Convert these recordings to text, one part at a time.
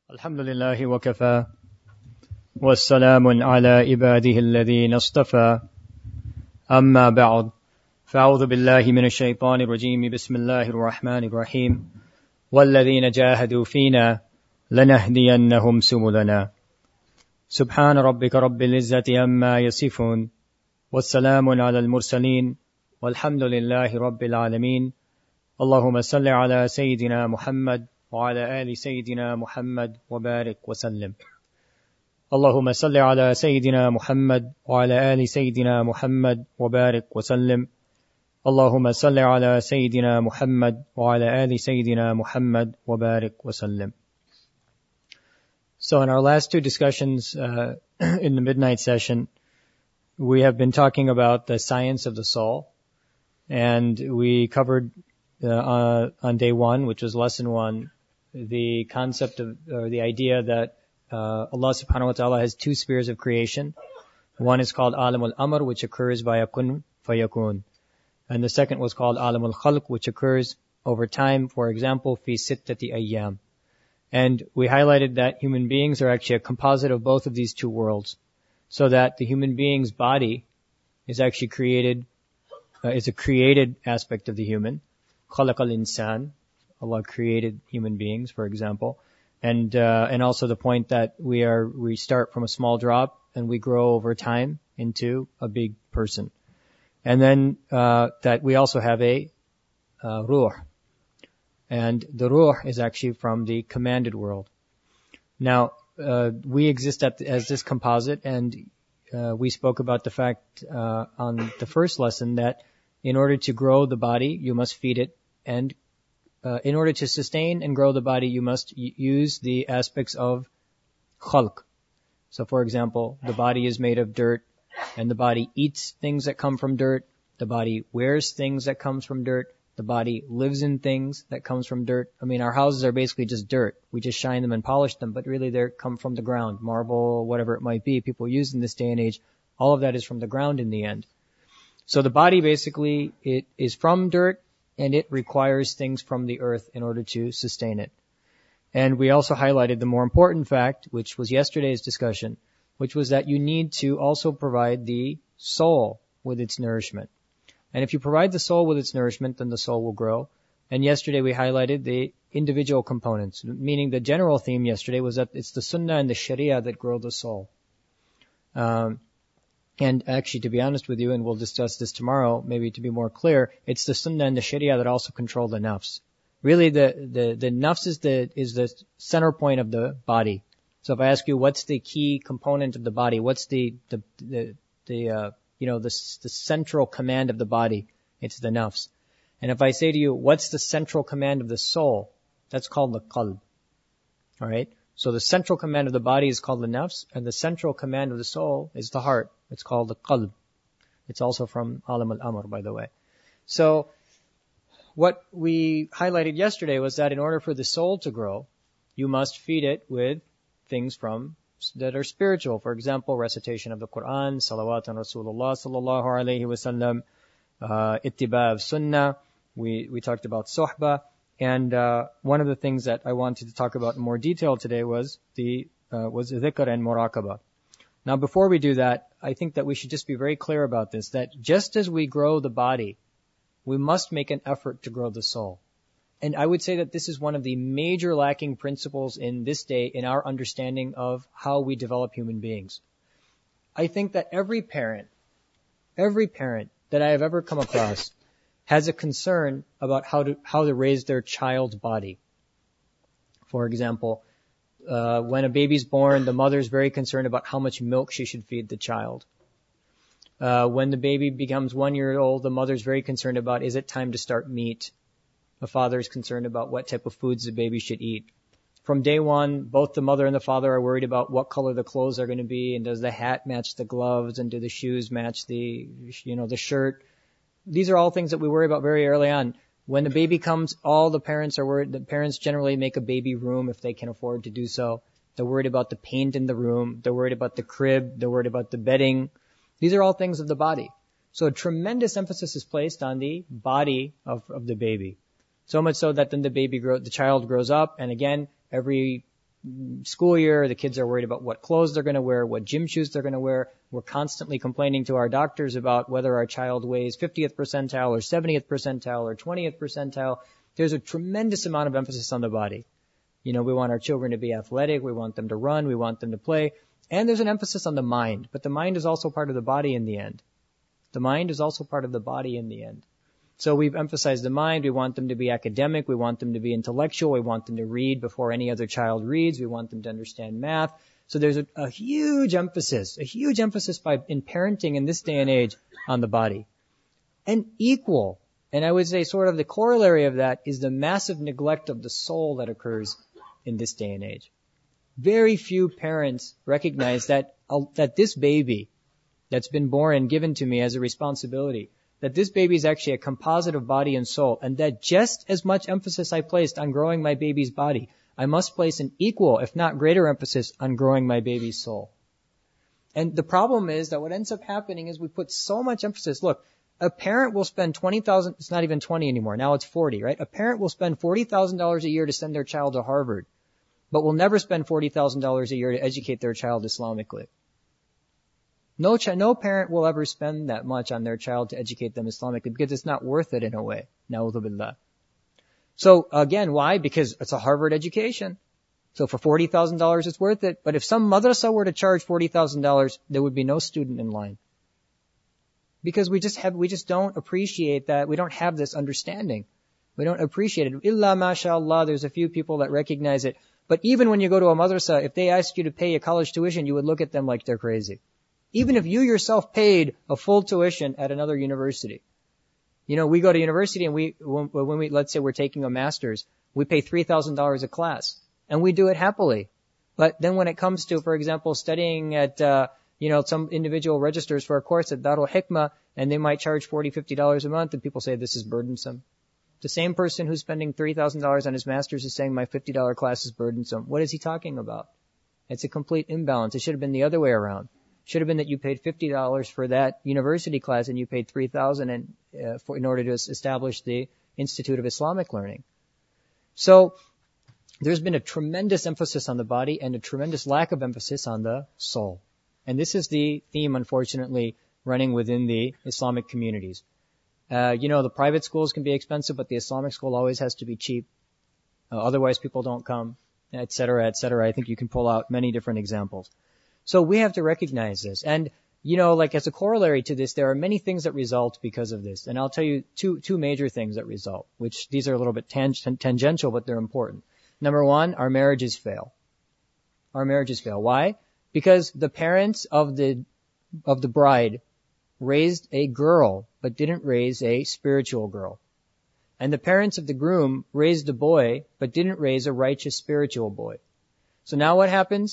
الحمد لله وكفى والسلام على عباده الذين اصطفى أما بعد فأعوذ بالله من الشيطان الرجيم بسم الله الرحمن الرحيم والذين جاهدوا فينا لنهدينهم سبلنا سبحان ربك رب العزة عما يصفون والسلام على المرسلين والحمد لله رب العالمين اللهم صل على سيدنا محمد وعلى آل سيدنا محمد وبارك وسلم اللهم صل على سيدنا محمد وعلى آل سيدنا محمد وبارك وسلم اللهم صل على سيدنا محمد وعلى آل سيدنا محمد وبارك وسلم. So in our last two discussions in the midnight session, we have been talking about the science of the soul, and we covered on day one, which was lesson one, the concept of, or the idea that Allah subhanahu wa ta'ala has two spheres of creation. One is called Alam al-Amr, which occurs via kun fayakun. And the second was called Alam al-Khalq, which occurs over time, for example, fi sittati ayyam. And we highlighted that human beings are actually a composite of both of these two worlds, so that the human being's body is actually created, is a created aspect of the human. Khalaq al-insan. Allah created human beings, for example, and also the point that we start from a small drop and we grow over time into a big person, and then that we also have a ruh, and the ruh is actually from the commanded world. Now we exist as this composite, and we spoke about the fact on the first lesson that in order to grow the body, you must feed it, and in order to sustain and grow the body, you must use the aspects of khalq. So for example, the body is made of dirt, and the body eats things that come from dirt. The body wears things that comes from dirt. The body lives in things that comes from dirt. I mean, our houses are basically just dirt. We just shine them and polish them, but really they come from the ground. Marble, whatever it might be, people use in this day and age. All of that is from the ground in the end. So the body basically, it is from dirt, and it requires things from the earth in order to sustain it. And we also highlighted the more important fact, which was yesterday's discussion, which was that you need to also provide the soul with its nourishment. And if you provide the soul with its nourishment, then the soul will grow. And yesterday we highlighted the individual components, meaning the general theme yesterday was that it's the sunnah and the sharia that grow the soul. And actually, to be honest with you, and we'll discuss this tomorrow, maybe to be more clear, it's the sunnah and the sharia that also control the nafs. Really, the nafs is the center point of the body. So if I ask you, what's the key component of the body? What's the central command of the body? It's the nafs. And if I say to you, what's the central command of the soul? That's called the qalb. Alright? So the central command of the body is called the nafs, and the central command of the soul is the heart. It's called the qalb. It's also from Alam al-Amr, by the way. So what we highlighted yesterday was that in order for the soul to grow, you must feed it with things that are spiritual. For example, recitation of the Quran, salawat on Rasulullah sallallahu alayhi wa sallam, ittiba of sunnah. We talked about suhbah. And one of the things that I wanted to talk about in more detail today was dhikr and muraqabah. Now, before we do that, I think that we should just be very clear about this, that just as we grow the body, we must make an effort to grow the soul. And I would say that this is one of the major lacking principles in this day in our understanding of how we develop human beings. I think that every parent that I have ever come across has a concern about how to raise their child's body. For example, when a baby's born, the mother's very concerned about how much milk she should feed the child. When the baby becomes 1 year old, the mother's very concerned about, is it time to start meat? The father's concerned about what type of foods the baby should eat. From day one, both the mother and the father are worried about what color the clothes are going to be, and does the hat match the gloves, and do the shoes match the shirt. These are all things that we worry about very early on. When the baby comes, all the parents are worried. The parents generally make a baby room if they can afford to do so. They're worried about the paint in the room. They're worried about the crib. They're worried about the bedding. These are all things of the body. So a tremendous emphasis is placed on the body of the baby. So much so that then the child grows up, and again, every school year. The kids are worried about what clothes they're going to wear, what gym shoes they're going to wear. We're constantly complaining to our doctors about whether our child weighs 50th percentile or 70th percentile or 20th percentile. There's a tremendous amount of emphasis on the body. We want our children to be athletic. We want them to run. We want them to play. And there's an emphasis on the mind. But the mind is also part of the body in the end. The mind is also part of the body in the end. So we've emphasized the mind. We want them to be academic. We want them to be intellectual. We want them to read before any other child reads. We want them to understand math. So there's a huge emphasis in parenting in this day and age on the body. And equal, and I would say sort of the corollary of that is the massive neglect of the soul that occurs in this day and age. Very few parents recognize that this baby that's been born and given to me as a responsibility, that this baby is actually a composite of body and soul, and that just as much emphasis I placed on growing my baby's body, I must place an equal, if not greater emphasis on growing my baby's soul. And the problem is that what ends up happening is we put so much emphasis. Look, a parent will spend $20,000, it's not even 20 anymore, now it's 40, right? A parent will spend $40,000 a year to send their child to Harvard, but will never spend $40,000 a year to educate their child Islamically. No parent will ever spend that much on their child to educate them Islamically because it's not worth it in a way. Na'udhu billah. So again, why? Because it's a Harvard education. So for $40,000 it's worth it. But if some madrasa were to charge $40,000, there would be no student in line. Because we just don't appreciate that. We don't have this understanding. We don't appreciate it. Illa mashallah, there's a few people that recognize it. But even when you go to a madrasa, if they ask you to pay a college tuition, you would look at them like they're crazy. Even if you yourself paid a full tuition at another university. We go to university and when we, let's say we're taking a master's, we pay $3,000 a class. And we do it happily. But then when it comes to, for example, studying at, some individual registers for a course at Darul Hikmah, and they might charge $40, $50 a month, and people say this is burdensome. The same person who's spending $3,000 on his master's is saying my $50 class is burdensome. What is he talking about? It's a complete imbalance. It should have been the other way around. Should have been that you paid $50 for that university class and you paid $3,000 in order to establish the Institute of Islamic Learning. So there's been a tremendous emphasis on the body and a tremendous lack of emphasis on the soul. And this is the theme, unfortunately, running within the Islamic communities. The private schools can be expensive, but the Islamic school always has to be cheap. Otherwise people don't come, et cetera, et cetera. I think you can pull out many different examples. So we have to recognize this. And, as a corollary to this, there are many things that result because of this. And I'll tell you two major things that result, which these are a little bit tangential, but they're important. Number one, our marriages fail. Our marriages fail. Why? Because the parents of the bride raised a girl, but didn't raise a spiritual girl. And the parents of the groom raised a boy, but didn't raise a righteous spiritual boy. So now what happens?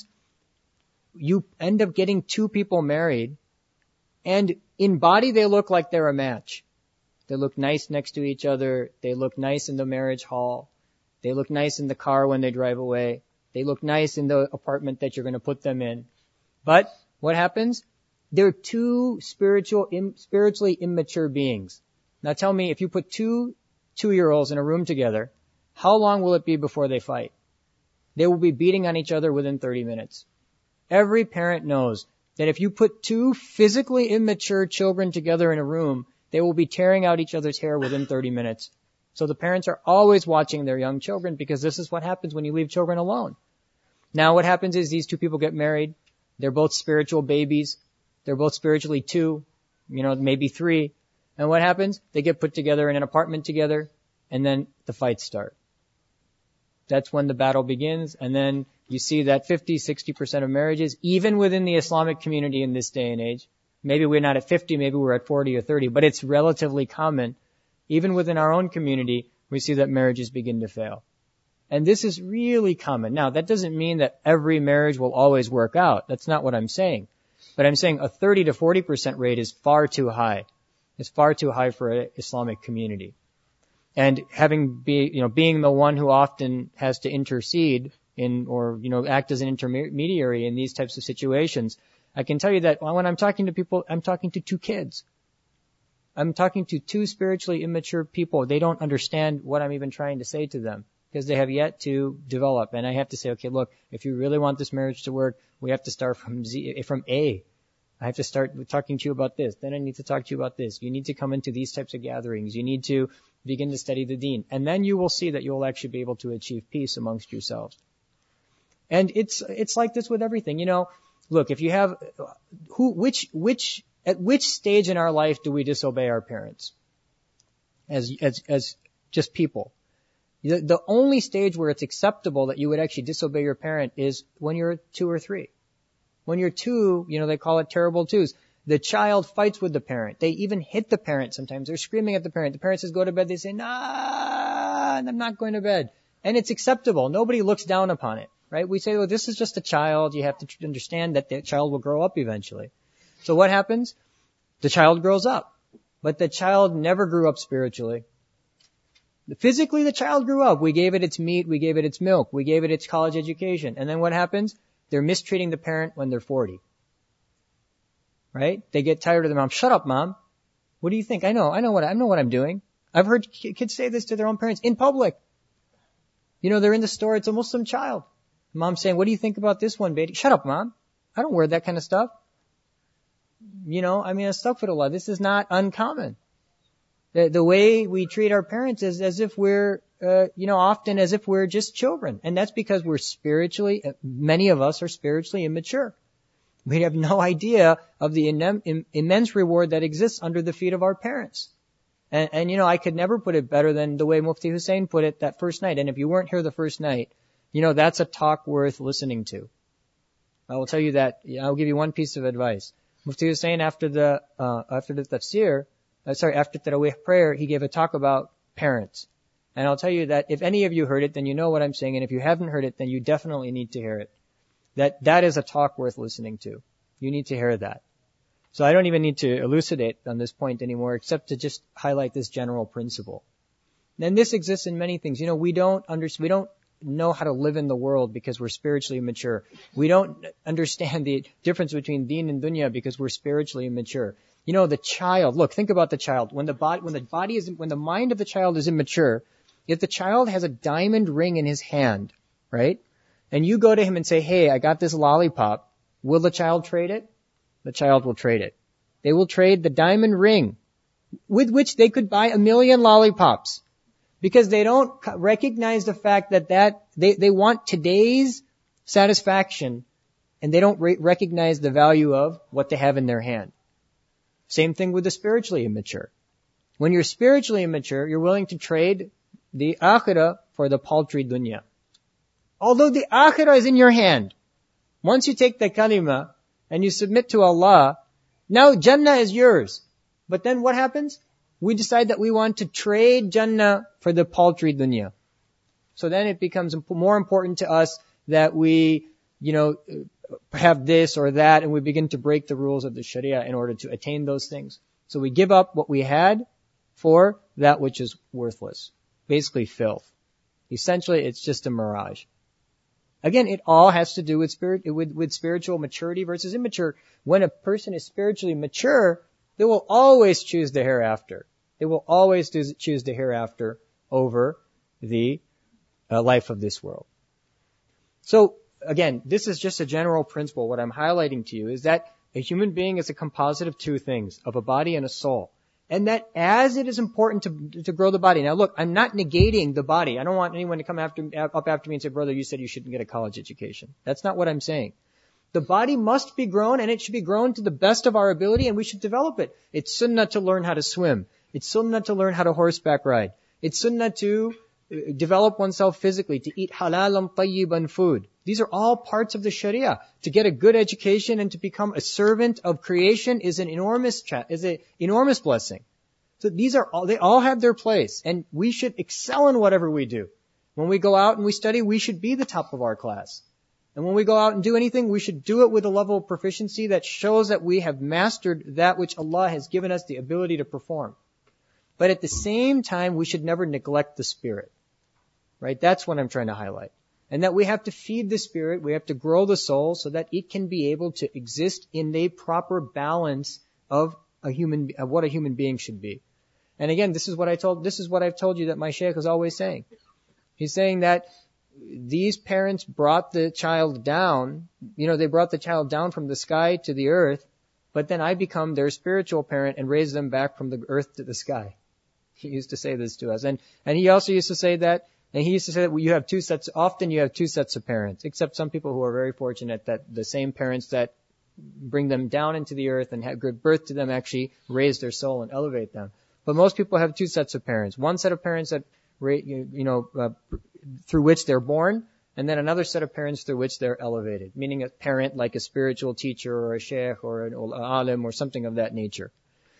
You end up getting two people married, and in body they look like they're a match. They look nice next to each other. They look nice in the marriage hall. They look nice in the car when they drive away. They look nice in the apartment that you're going to put them in. But what happens? They're two spiritually immature beings. Now tell me, if you put two 2-year-olds in a room together, how long will it be before they fight? They will be beating on each other within 30 minutes. Every parent knows that if you put two physically immature children together in a room, they will be tearing out each other's hair within 30 minutes. So the parents are always watching their young children because this is what happens when you leave children alone. Now what happens is these two people get married. They're both spiritual babies. They're both spiritually 2, maybe 3. And what happens? They get put together in an apartment together, and then the fights start. That's when the battle begins, and then you see that 50-60% of marriages, even within the Islamic community in this day and age, maybe we're not at 50, maybe we're at 40 or 30, but it's relatively common. Even within our own community, we see that marriages begin to fail. And this is really common. Now, that doesn't mean that every marriage will always work out. That's not what I'm saying. But I'm saying a 30 to 40% rate is far too high. It's far too high for an Islamic community. And being the one who often has to intercede act as an intermediary in these types of situations, I can tell you that when I'm talking to people, I'm talking to 2 kids. I'm talking to 2 spiritually immature people. They don't understand what I'm even trying to say to them. because they have yet to develop. And I have to say, okay, look, if you really want this marriage to work, we have to start from A. I have to start talking to you about this. Then I need to talk to you about this. You need to come into these types of gatherings. You need to begin to study the deen. And then you will see that you will actually be able to achieve peace amongst yourselves. And it's like this with everything. Look, if you have, at which stage in our life do we disobey our parents? As just people. The only stage where it's acceptable that you would actually disobey your parent is when you're 2 or 3. When you're 2, they call it terrible twos. The child fights with the parent. They even hit the parent sometimes. They're screaming at the parent. The parent says, go to bed. They say, nah, I'm not going to bed. And it's acceptable. Nobody looks down upon it, right? We say, well, this is just a child. You have to understand that the child will grow up eventually. So what happens? The child grows up. But the child never grew up spiritually. Physically, the child grew up. We gave it its meat. We gave it its milk. We gave it its college education. And then what happens? They're mistreating the parent when they're 40. Right? They get tired of their mom. Shut up, mom. What do you think? I know what I'm doing. I've heard kids say this to their own parents in public. They're in the store. It's a Muslim child. Mom's saying, what do you think about this one, baby? Shut up, mom. I don't wear that kind of stuff. Astaghfirullah. This is not uncommon. The way we treat our parents is as if we're, often as if we're just children. And that's because many of us are spiritually immature. We have no idea of the immense reward that exists under the feet of our parents. And I could never put it better than the way Mufti Hussein put it that first night. And if you weren't here the first night, that's a talk worth listening to. I will tell you that. I'll give you one piece of advice. Mufti Hussein, after the Tarawih prayer, he gave a talk about parents. And I'll tell you that if any of you heard it, then you know what I'm saying. And if you haven't heard it, then you definitely need to hear it. That is a talk worth listening to. You need to hear that. So I don't even need to elucidate on this point anymore, except to just highlight this general principle. And this exists in many things. We don't know how to live in the world because we're spiritually immature. We don't understand the difference between deen and dunya because we're spiritually immature. The child, look, think about the child. When the mind of the child is immature, if the child has a diamond ring in his hand, right? And you go to him and say, hey, I got this lollipop. Will the child trade it? The child will trade it. They will trade the diamond ring with which they could buy 1 million lollipops because they don't recognize the fact that they want today's satisfaction and they don't recognize the value of what they have in their hand. Same thing with the spiritually immature. When you're spiritually immature, you're willing to trade the akhirah for the paltry dunya. Although the akhirah is in your hand. Once you take the kalima and you submit to Allah, now Jannah is yours. But then what happens? We decide that we want to trade Jannah for the paltry dunya. So then it becomes more important to us that we, have this or that, and we begin to break the rules of the Sharia in order to attain those things. So we give up what we had for that which is worthless. Basically filth. Essentially, it's just a mirage. Again, it all has to do with spiritual maturity versus immature. When a person is spiritually mature, they will always choose the hereafter. They will always choose the hereafter over the life of this world. So, again, this is just a general principle. What I'm highlighting to you is that a human being is a composite of 2 things, of a body and a soul. And that as it is important to grow the body. Now look, I'm not negating the body. I don't want anyone to come up after me and say, brother, you said you shouldn't get a college education. That's not what I'm saying. The body must be grown and it should be grown to the best of our ability and we should develop it. It's sunnah to learn how to swim. It's sunnah to learn how to horseback ride. It's sunnah to develop oneself physically, to eat halal and tayyiban food. These are all parts of the Sharia. To get a good education and to become a servant of creation is an enormous blessing. So they all have their place, and we should excel in whatever we do. When we go out and we study, we should be the top of our class. And when we go out and do anything, we should do it with a level of proficiency that shows that we have mastered that which Allah has given us the ability to perform. But at the same time, we should never neglect the spirit. Right? That's what I'm trying to highlight. And that we have to feed the spirit, we have to grow the soul so that it can be able to exist in a proper balance of what a human being should be. And again, this is what I've told you that my shaykh is always saying. He's saying that these parents brought the child down, they brought the child down from the sky to the earth, but then I become their spiritual parent and raise them back from the earth to the sky. He used to say this to us. And he also used to say that, often you have two sets of parents, except some people who are very fortunate that the same parents that bring them down into the earth and have good birth to them actually raise their soul and elevate them. But most people have two sets of parents. One set of parents that, through which they're born, and then another set of parents through which they're elevated, meaning a parent like a spiritual teacher or a sheikh or an alim or something of that nature.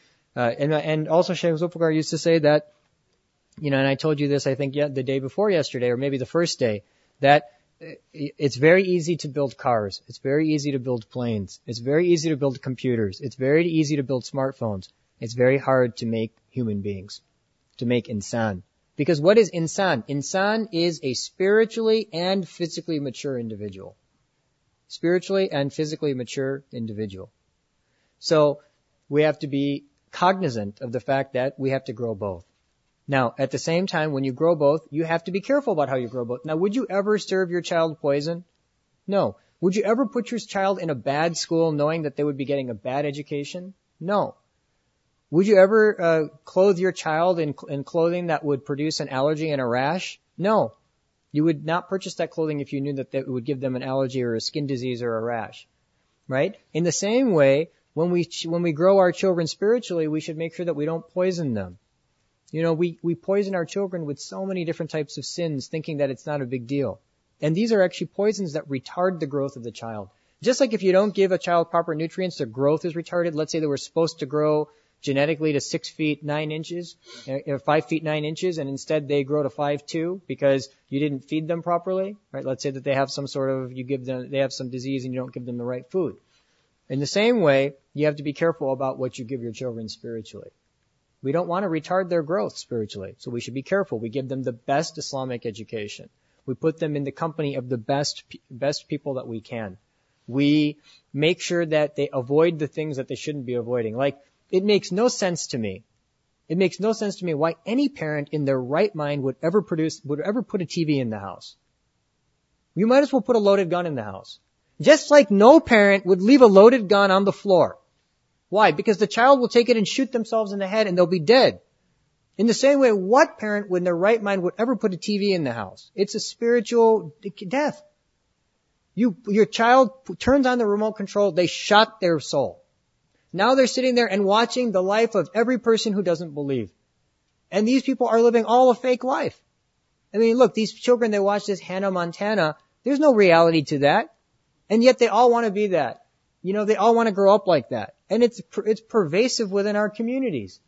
And also Sheikh Zulfikar used to say that, and I told you this, I think, the day before yesterday, or maybe the first day, that it's very easy to build cars. It's very easy to build planes. It's very easy to build computers. It's very easy to build smartphones. It's very hard to make human beings, to make insan. Because what is insan? Insan is a spiritually and physically mature individual. Spiritually and physically mature individual. So we have to be cognizant of the fact that we have to grow both. Now, at the same time, when you grow both, you have to be careful about how you grow both. Now, would you ever serve your child poison? No. Would you ever put your child in a bad school knowing that they would be getting a bad education? No. Would you ever clothe your child in clothing that would produce an allergy and a rash? No. You would not purchase that clothing if you knew that it would give them an allergy or a skin disease or a rash. Right? In the same way, when we grow our children spiritually, we should make sure that we don't poison them. We poison our children with so many different types of sins, thinking that it's not a big deal. And these are actually poisons that retard the growth of the child. Just like if you don't give a child proper nutrients, their growth is retarded. Let's say they were supposed to grow genetically to 6 feet 9 inches, 5 feet 9 inches, and instead they grow to 5'2" because you didn't feed them properly, right? Let's say that they have they have some disease and you don't give them the right food. In the same way, you have to be careful about what you give your children spiritually. We don't want to retard their growth spiritually, so we should be careful. We give them the best Islamic education. We put them in the company of the best people that we can. We make sure that they avoid the things that they shouldn't be avoiding. Like, it makes no sense to me. It makes no sense to me why any parent in their right mind would ever put a TV in the house. You might as well put a loaded gun in the house. Just like no parent would leave a loaded gun on the floor. Why? Because the child will take it and shoot themselves in the head and they'll be dead. In the same way, what parent in their right mind would ever put a TV in the house? It's a spiritual death. Your child turns on the remote control, they shot their soul. Now they're sitting there and watching the life of every person who doesn't believe. And these people are living all a fake life. I mean, look, these children, they watch this Hannah Montana. There's no reality to that. And yet they all want to be that. They all want to grow up like that. And it's pervasive within our communities.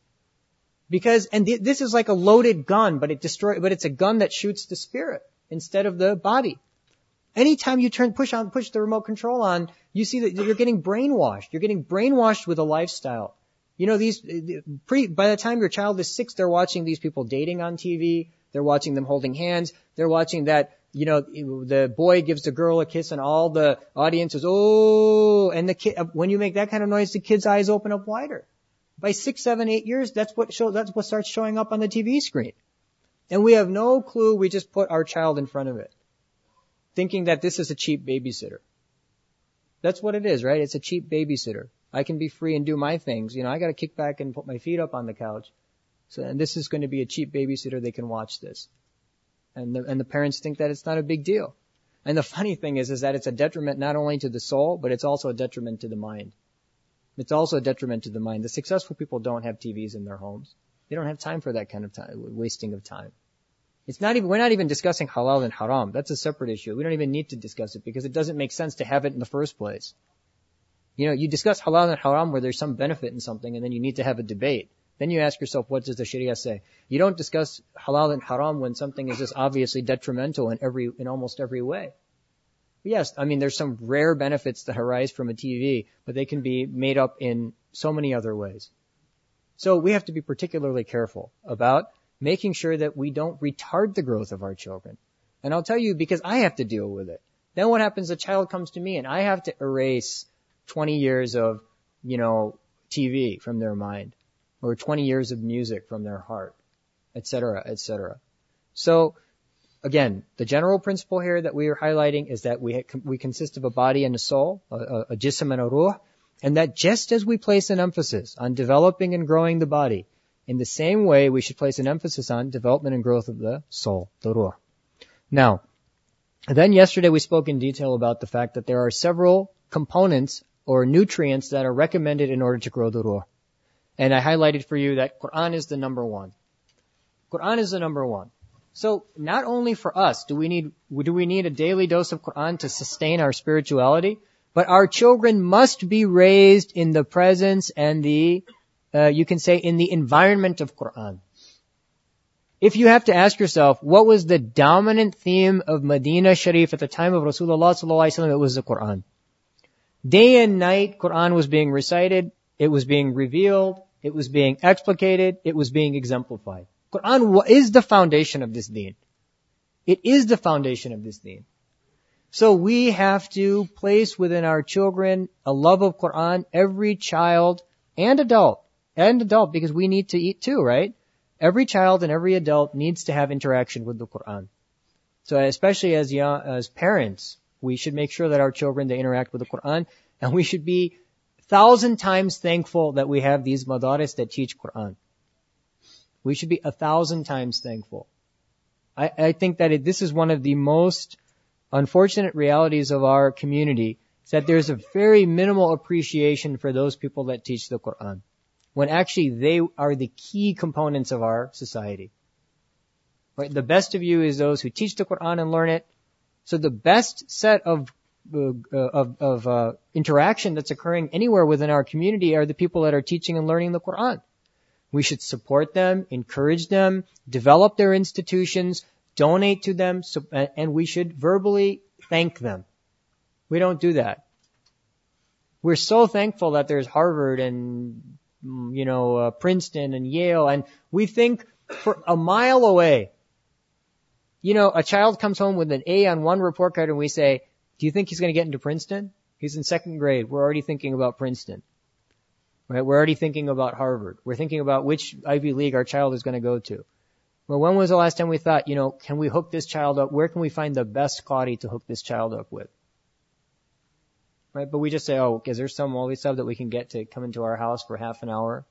This is like a loaded gun, but it's a gun that shoots the spirit instead of the body. Anytime you push the remote control on, you see that you're getting brainwashed. You're getting brainwashed with a lifestyle. By the time your child is 6, they're watching these people dating on TV. They're watching them holding hands. They're watching that, the boy gives the girl a kiss and all the audience is, oh, and the kid, when you make that kind of noise, the kid's eyes open up wider. By 6, 7, 8 years, that's what starts showing up on the TV screen. And we have no clue. We just put our child in front of it, thinking that this is a cheap babysitter. That's what it is, right? It's a cheap babysitter. I can be free and do my things. I got to kick back and put my feet up on the couch. And this is going to be a cheap babysitter. They can watch this. And the parents think that it's not a big deal. And the funny thing is that it's a detriment not only to the soul, but it's also a detriment to the mind. It's also a detriment to the mind. The successful people don't have TVs in their homes. They don't have time for that kind of time, wasting of time. We're not even discussing halal and haram. That's a separate issue. We don't even need to discuss it because it doesn't make sense to have it in the first place. You discuss halal and haram where there's some benefit in something and then you need to have a debate. Then you ask yourself, what does the Sharia say? You don't discuss halal and haram when something is just obviously detrimental in almost every way. Yes, there's some rare benefits that arise from a TV, but they can be made up in so many other ways. So we have to be particularly careful about making sure that we don't retard the growth of our children. And I'll tell you, because I have to deal with it. Then what happens? A child comes to me and I have to erase 20 years of, TV from their mind, or 20 years of music from their heart, etc., etc. So again, the general principle here that we are highlighting is that we consist of a body and a soul, a jism and a ruh, and that just as we place an emphasis on developing and growing the body, in the same way we should place an emphasis on development and growth of the soul, the ruh. Now, then yesterday we spoke in detail about the fact that there are several components or nutrients that are recommended in order to grow the ruh. And I highlighted for you that Quran is the number one. Quran is the number one. So not only for us do we need a daily dose of Quran to sustain our spirituality, but our children must be raised in the presence and you can say in the environment of Quran. If you have to ask yourself, what was the dominant theme of Medina Sharif at the time of Rasulullah sallallahu alaihi wasallam? It was the Quran. Day and night, Quran was being recited, it was being revealed, it was being explicated, it was being exemplified. Quran is the foundation of this deen. It is the foundation of this deen. So we have to place within our children a love of Quran, every child and adult, because we need to eat too, right? Every child and every adult needs to have interaction with the Quran. So especially as parents, we should make sure that our children, they interact with the Quran, and we should be 1,000 times thankful that we have these madaris that teach Quran. We should be 1,000 times thankful. I think that this is one of the most unfortunate realities of our community, is that there's a very minimal appreciation for those people that teach the Quran, when actually they are the key components of our society. Right? The best of you is those who teach the Quran and learn it. So the best set of interaction that's occurring anywhere within our community are the people that are teaching and learning the Quran. We should support them, encourage them, develop their institutions, donate to them, and we should verbally thank them. We don't do that. We're so thankful that there's Harvard and, Princeton and Yale, and we think for a mile away, a child comes home with an A on one report card and we say, do you think he's going to get into Princeton? He's in second grade. We're already thinking about Princeton. Right? We're already thinking about Harvard. We're thinking about which Ivy League our child is going to go to. Well, when was the last time we thought, can we hook this child up? Where can we find the best qari to hook this child up with? Right? But we just say, is there some Maulvi sub that we can get to come into our house for half an hour,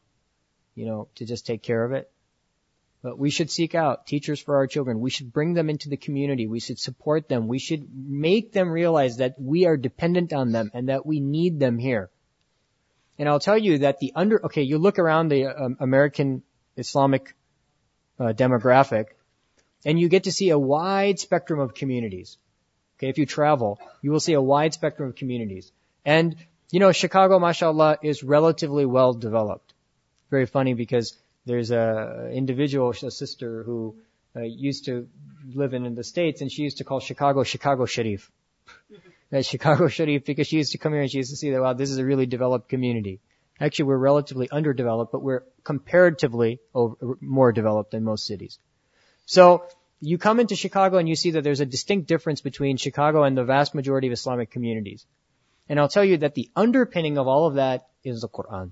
to just take care of it? But we should seek out teachers for our children. We should bring them into the community. We should support them. We should make them realize that we are dependent on them and that we need them here. And I'll tell you that you look around the American Islamic demographic, and you get to see a wide spectrum of communities. Okay, if you travel, you will see a wide spectrum of communities. And, Chicago, mashallah, is relatively well developed. Very funny because there's a sister who used to live in the States, and she used to call Chicago Sharif. Chicago Sharif, because she used to come here and she used to see that, wow, this is a really developed community. Actually, we're relatively underdeveloped, but we're comparatively more developed than most cities. So you come into Chicago and you see that there's a distinct difference between Chicago and the vast majority of Islamic communities. And I'll tell you that the underpinning of all of that is the Quran.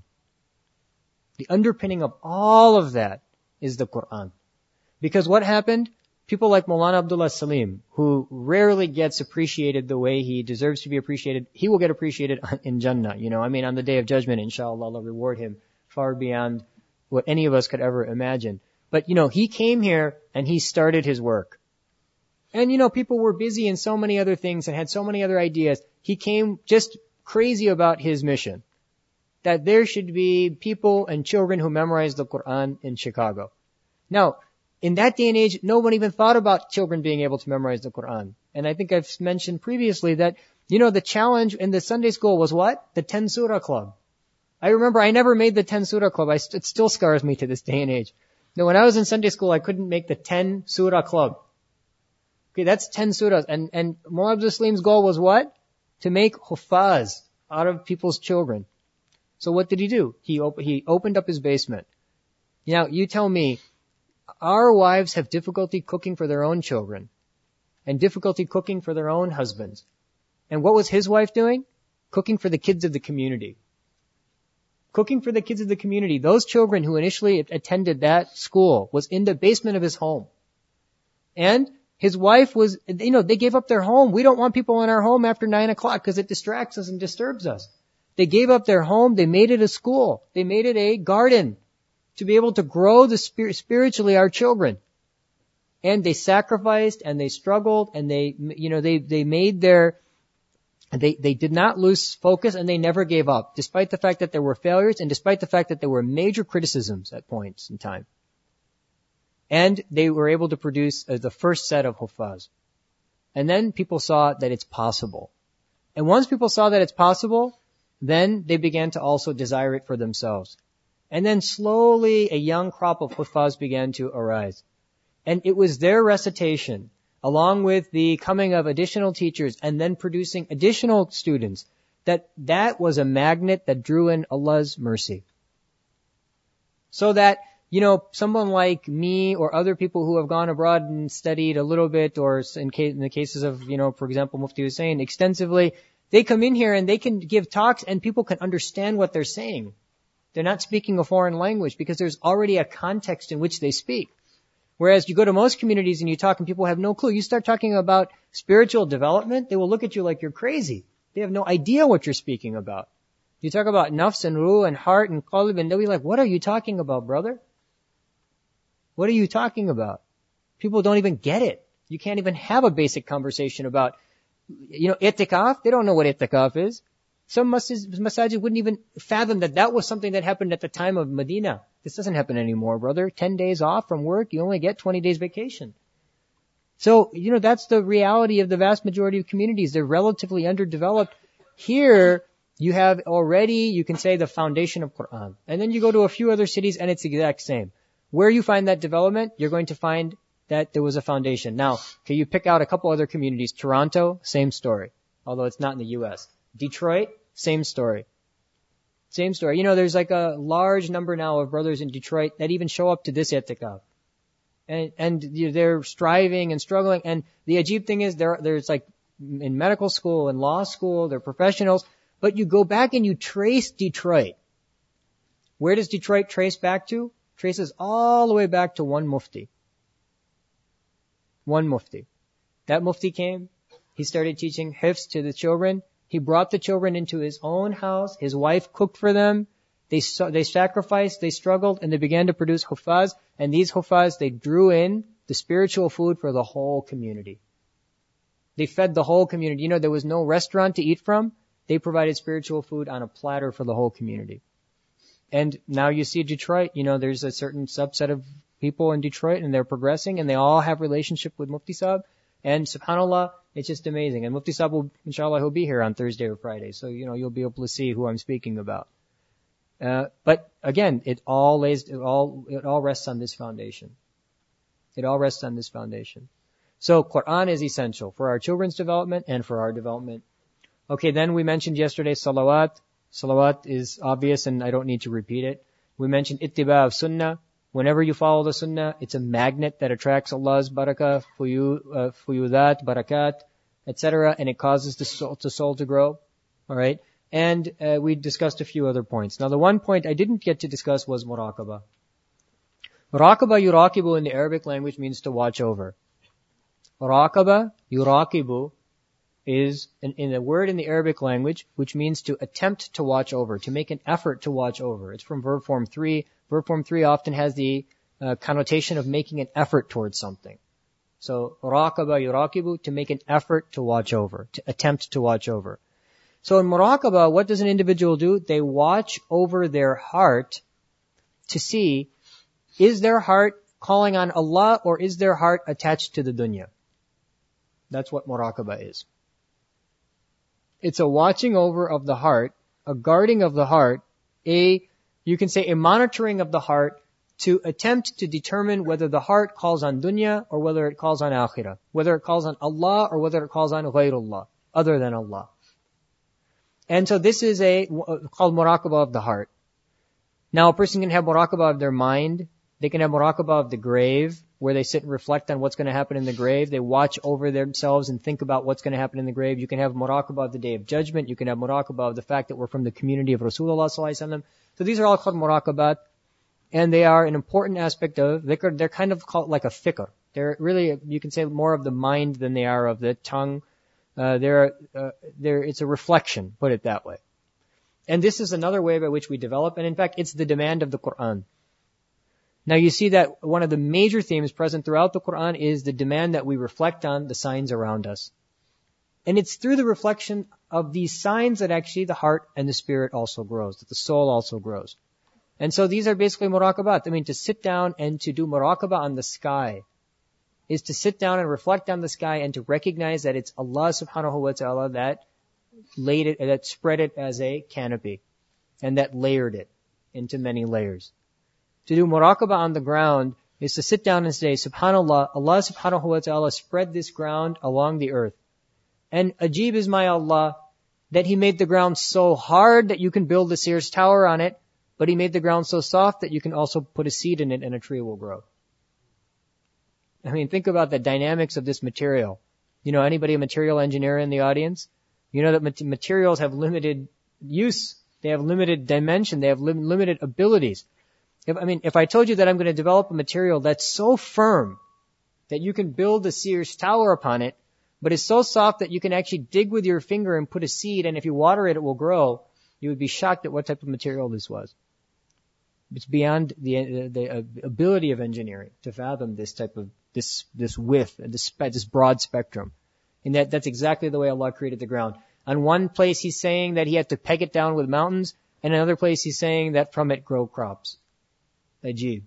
The underpinning of all of that is the Quran. Because what happened? People like Maulana Abdullah Salim, who rarely gets appreciated the way he deserves to be appreciated, he will get appreciated in Jannah. On the Day of Judgment, inshallah, Allah reward him far beyond what any of us could ever imagine. But, he came here and he started his work. And, people were busy in so many other things and had so many other ideas. He came just crazy about his mission, that there should be people and children who memorize the Quran in Chicago. Now, in that day and age, no one even thought about children being able to memorize the Quran. And I think I've mentioned previously that, the challenge in the Sunday school was what? The 10 Surah Club. I remember I never made the 10 Surah Club. It still scars me to this day and age. Now, when I was in Sunday school, I couldn't make the 10 Surah Club. Okay, that's 10 surahs. And Maulana Abdul Salim's goal was what? To make huffaz out of people's children. So what did he do? He opened up his basement. Now, you tell me, our wives have difficulty cooking for their own children and difficulty cooking for their own husbands. And what was his wife doing? Cooking for the kids of the community. Cooking for the kids of the community. Those children who initially attended that school was in the basement of his home. And His wife was, they gave up their home. We don't want people in our home after 9 o'clock because it distracts us and disturbs us. They gave up their home. They made it a school. They made it a garden to be able to grow spiritually our children. And they sacrificed and they struggled and they did not lose focus and they never gave up, despite the fact that there were failures and despite the fact that there were major criticisms at points in time. And they were able to produce the first set of huffaz. And then people saw that it's possible. And once people saw that it's possible, then they began to also desire it for themselves. And then slowly a young crop of huffaz began to arise. And it was their recitation, along with the coming of additional teachers and then producing additional students, that was a magnet that drew in Allah's mercy. So that, someone like me or other people who have gone abroad and studied a little bit, or in the cases of, for example, Mufti Hussain, extensively, they come in here and they can give talks and people can understand what they're saying. They're not speaking a foreign language because there's already a context in which they speak. Whereas you go to most communities and you talk and people have no clue. You start talking about spiritual development, they will look at you like you're crazy. They have no idea what you're speaking about. You talk about nafs and ruh and heart and qalb and they'll be like, what are you talking about, brother? What are you talking about? People don't even get it. You can't even have a basic conversation about, i'tikaf. They don't know what i'tikaf is. Some masajid wouldn't even fathom that was something that happened at the time of Medina. This doesn't happen anymore, brother. 10 days off from work, you only get 20 days vacation. So, that's the reality of the vast majority of communities. They're relatively underdeveloped. Here, you have already, you can say, the foundation of Quran. And then you go to a few other cities and it's the exact same. Where you find that development, you're going to find that there was a foundation. Now, can you pick out a couple other communities? Toronto, same story, although it's not in the U.S. Detroit, same story. Same story. There's like a large number now of brothers in Detroit that even show up to this i'tikaf. And they're striving and struggling. And the ajib thing is there's like in medical school and law school, they're professionals. But you go back and you trace Detroit. Where does Detroit trace back to? Traces all the way back to one mufti. One mufti. That mufti came. He started teaching hifz to the children. He brought the children into his own house. His wife cooked for them. They sacrificed, they struggled, and they began to produce huffaz. And these huffaz, they drew in the spiritual food for the whole community. They fed the whole community. There was no restaurant to eat from. They provided spiritual food on a platter for the whole community. And now you see Detroit, there's a certain subset of people in Detroit and they're progressing and they all have relationship with Mufti Saab. And subhanAllah, it's just amazing. And Mufti Saab will, inshallah, he'll be here on Thursday or Friday. So, you'll be able to see who I'm speaking about. But again, it all rests on this foundation. It all rests on this foundation. So Quran is essential for our children's development and for our development. Okay, then we mentioned yesterday salawat. Salawat is obvious and I don't need to repeat it. We mentioned ittiba of sunnah. Whenever you follow the sunnah, it's a magnet that attracts Allah's barakah, fuyudat, barakat, etc. And it causes the soul to grow. Alright? And we discussed a few other points. Now the one point I didn't get to discuss was muraqabah. Muraqabah yuraqibu in the Arabic language means to watch over. Muraqabah yuraqibu is in a word in the Arabic language, which means to attempt to watch over, to make an effort to watch over. It's from verb form 3. Verb form 3 often has the connotation of making an effort towards something. So, muraqabah yuraqibu, to make an effort to watch over, to attempt to watch over. So in muraqabah, what does an individual do? They watch over their heart to see, is their heart calling on Allah or is their heart attached to the dunya? That's what muraqabah is. It's a watching over of the heart, a guarding of the heart, you can say a monitoring of the heart to attempt to determine whether the heart calls on dunya or whether it calls on akhirah, whether it calls on Allah or whether it calls on ghayrullah, other than Allah. And so this is called muraqabah of the heart. Now a person can have muraqabah of their mind. They can have muraqabah of the grave, where they sit and reflect on what's going to happen in the grave. They watch over themselves and think about what's going to happen in the grave. You can have muraqabah of the day of judgment. You can have muraqabah of the fact that we're from the community of Rasulullah sallallahu alaihi wasallam. So these are all called muraqabat, and they are an important aspect of dhikr. They're kind of called like a fikr. They're really, you can say, more of the mind than they are of the tongue. It's a reflection, put it that way. And this is another way by which we develop, and in fact, it's the demand of the Quran. Now you see that one of the major themes present throughout the Quran is the demand that we reflect on the signs around us. And it's through the reflection of these signs that actually the heart and the spirit also grows, that the soul also grows. And so these are basically muraqabat. I mean, to sit down and to do muraqabah on the sky is to sit down and reflect on the sky and to recognize that it's Allah subhanahu wa ta'ala that laid it, that spread it as a canopy and that layered it into many layers. To do muraqabah on the ground is to sit down and say, subhanallah, Allah subhanahu wa ta'ala spread this ground along the earth. And ajib is my Allah that He made the ground so hard that you can build the Sears Tower on it, but He made the ground so soft that you can also put a seed in it and a tree will grow. I mean, think about the dynamics of this material. You know, anybody a material engineer in the audience? You know that materials have limited use. They have limited dimension. They have limited abilities. If I told you that I'm going to develop a material that's so firm that you can build a Sears Tower upon it, but it's so soft that you can actually dig with your finger and put a seed, and if you water it, it will grow, you would be shocked at what type of material this was. It's beyond the ability of engineering to fathom this type of this width, this broad spectrum. And that's exactly the way Allah created the ground. On one place He's saying that He had to peg it down with mountains, and another place He's saying that from it grow crops. Ajib.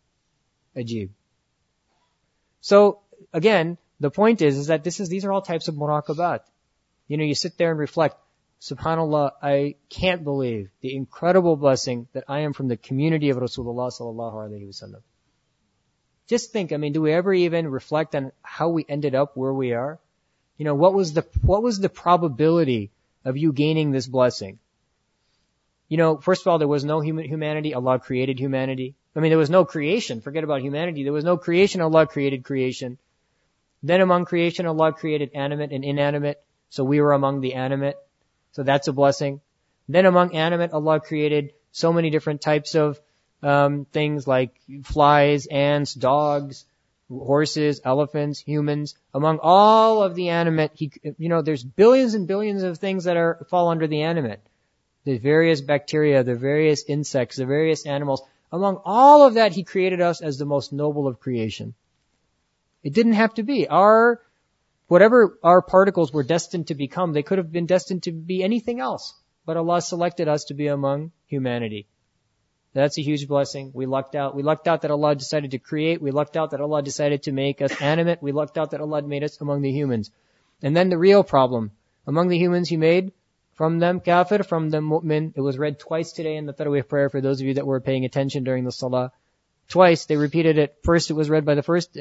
So again, the point is that these are all types of muraqabat. You know, you sit there and reflect, subhanallah, I can't believe the incredible blessing that I am from the community of Rasulullah sallallahu alaihi wasallam. Just think, do we ever even reflect on how we ended up where we are? You know, what was the probability of you gaining this blessing? You know, first of all, there was no humanity. Allah created humanity. There was no creation. Forget about humanity. There was no creation. Allah created creation. Then among creation, Allah created animate and inanimate. So we were among the animate. So that's a blessing. Then among animate, Allah created so many different types of things like flies, ants, dogs, horses, elephants, humans. Among all of the animate, there's billions and billions of things that fall under the animate. The various bacteria, the various insects, the various animals. Among all of that, He created us as the most noble of creation. It didn't have to be. Whatever our particles were destined to become, they could have been destined to be anything else. But Allah selected us to be among humanity. That's a huge blessing. We lucked out. We lucked out that Allah decided to create. We lucked out that Allah decided to make us animate. We lucked out that Allah made us among the humans. And then the real problem. Among the humans He made, from them kafir, from them mu'min. It was read twice today in the Tarawih prayer for those of you that were paying attention during the salah. Twice, they repeated it. First, it was read by the first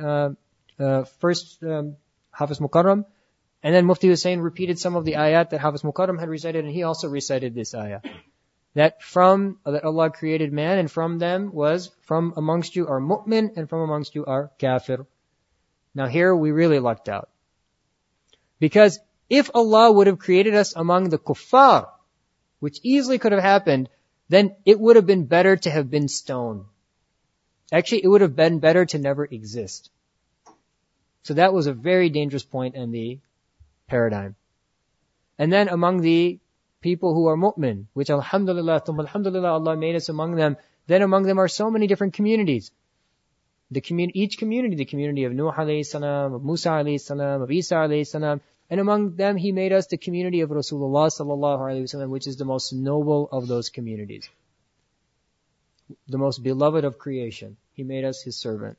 Hafiz Mukarram. And then Mufti Hussain repeated some of the ayat that Hafiz Mukarram had recited, and he also recited this ayah. That Allah created man, and from them was, from amongst you are mu'min, and from amongst you are kafir. Now here we really lucked out. Because if Allah would have created us among the kuffar, which easily could have happened, then it would have been better to have been stone. Actually, it would have been better to never exist. So that was a very dangerous point in the paradigm. And then among the people who are mu'min, which alhamdulillah, Allah made us among them, then among them are so many different communities. Each community, the community of Nuh alayhi salam, of Musa alayhi salam, of Isa alayhi salam, and among them He made us the community of Rasulullah sallallahu alayhi wasallam, which is the most noble of those communities. The most beloved of creation. He made us His servant.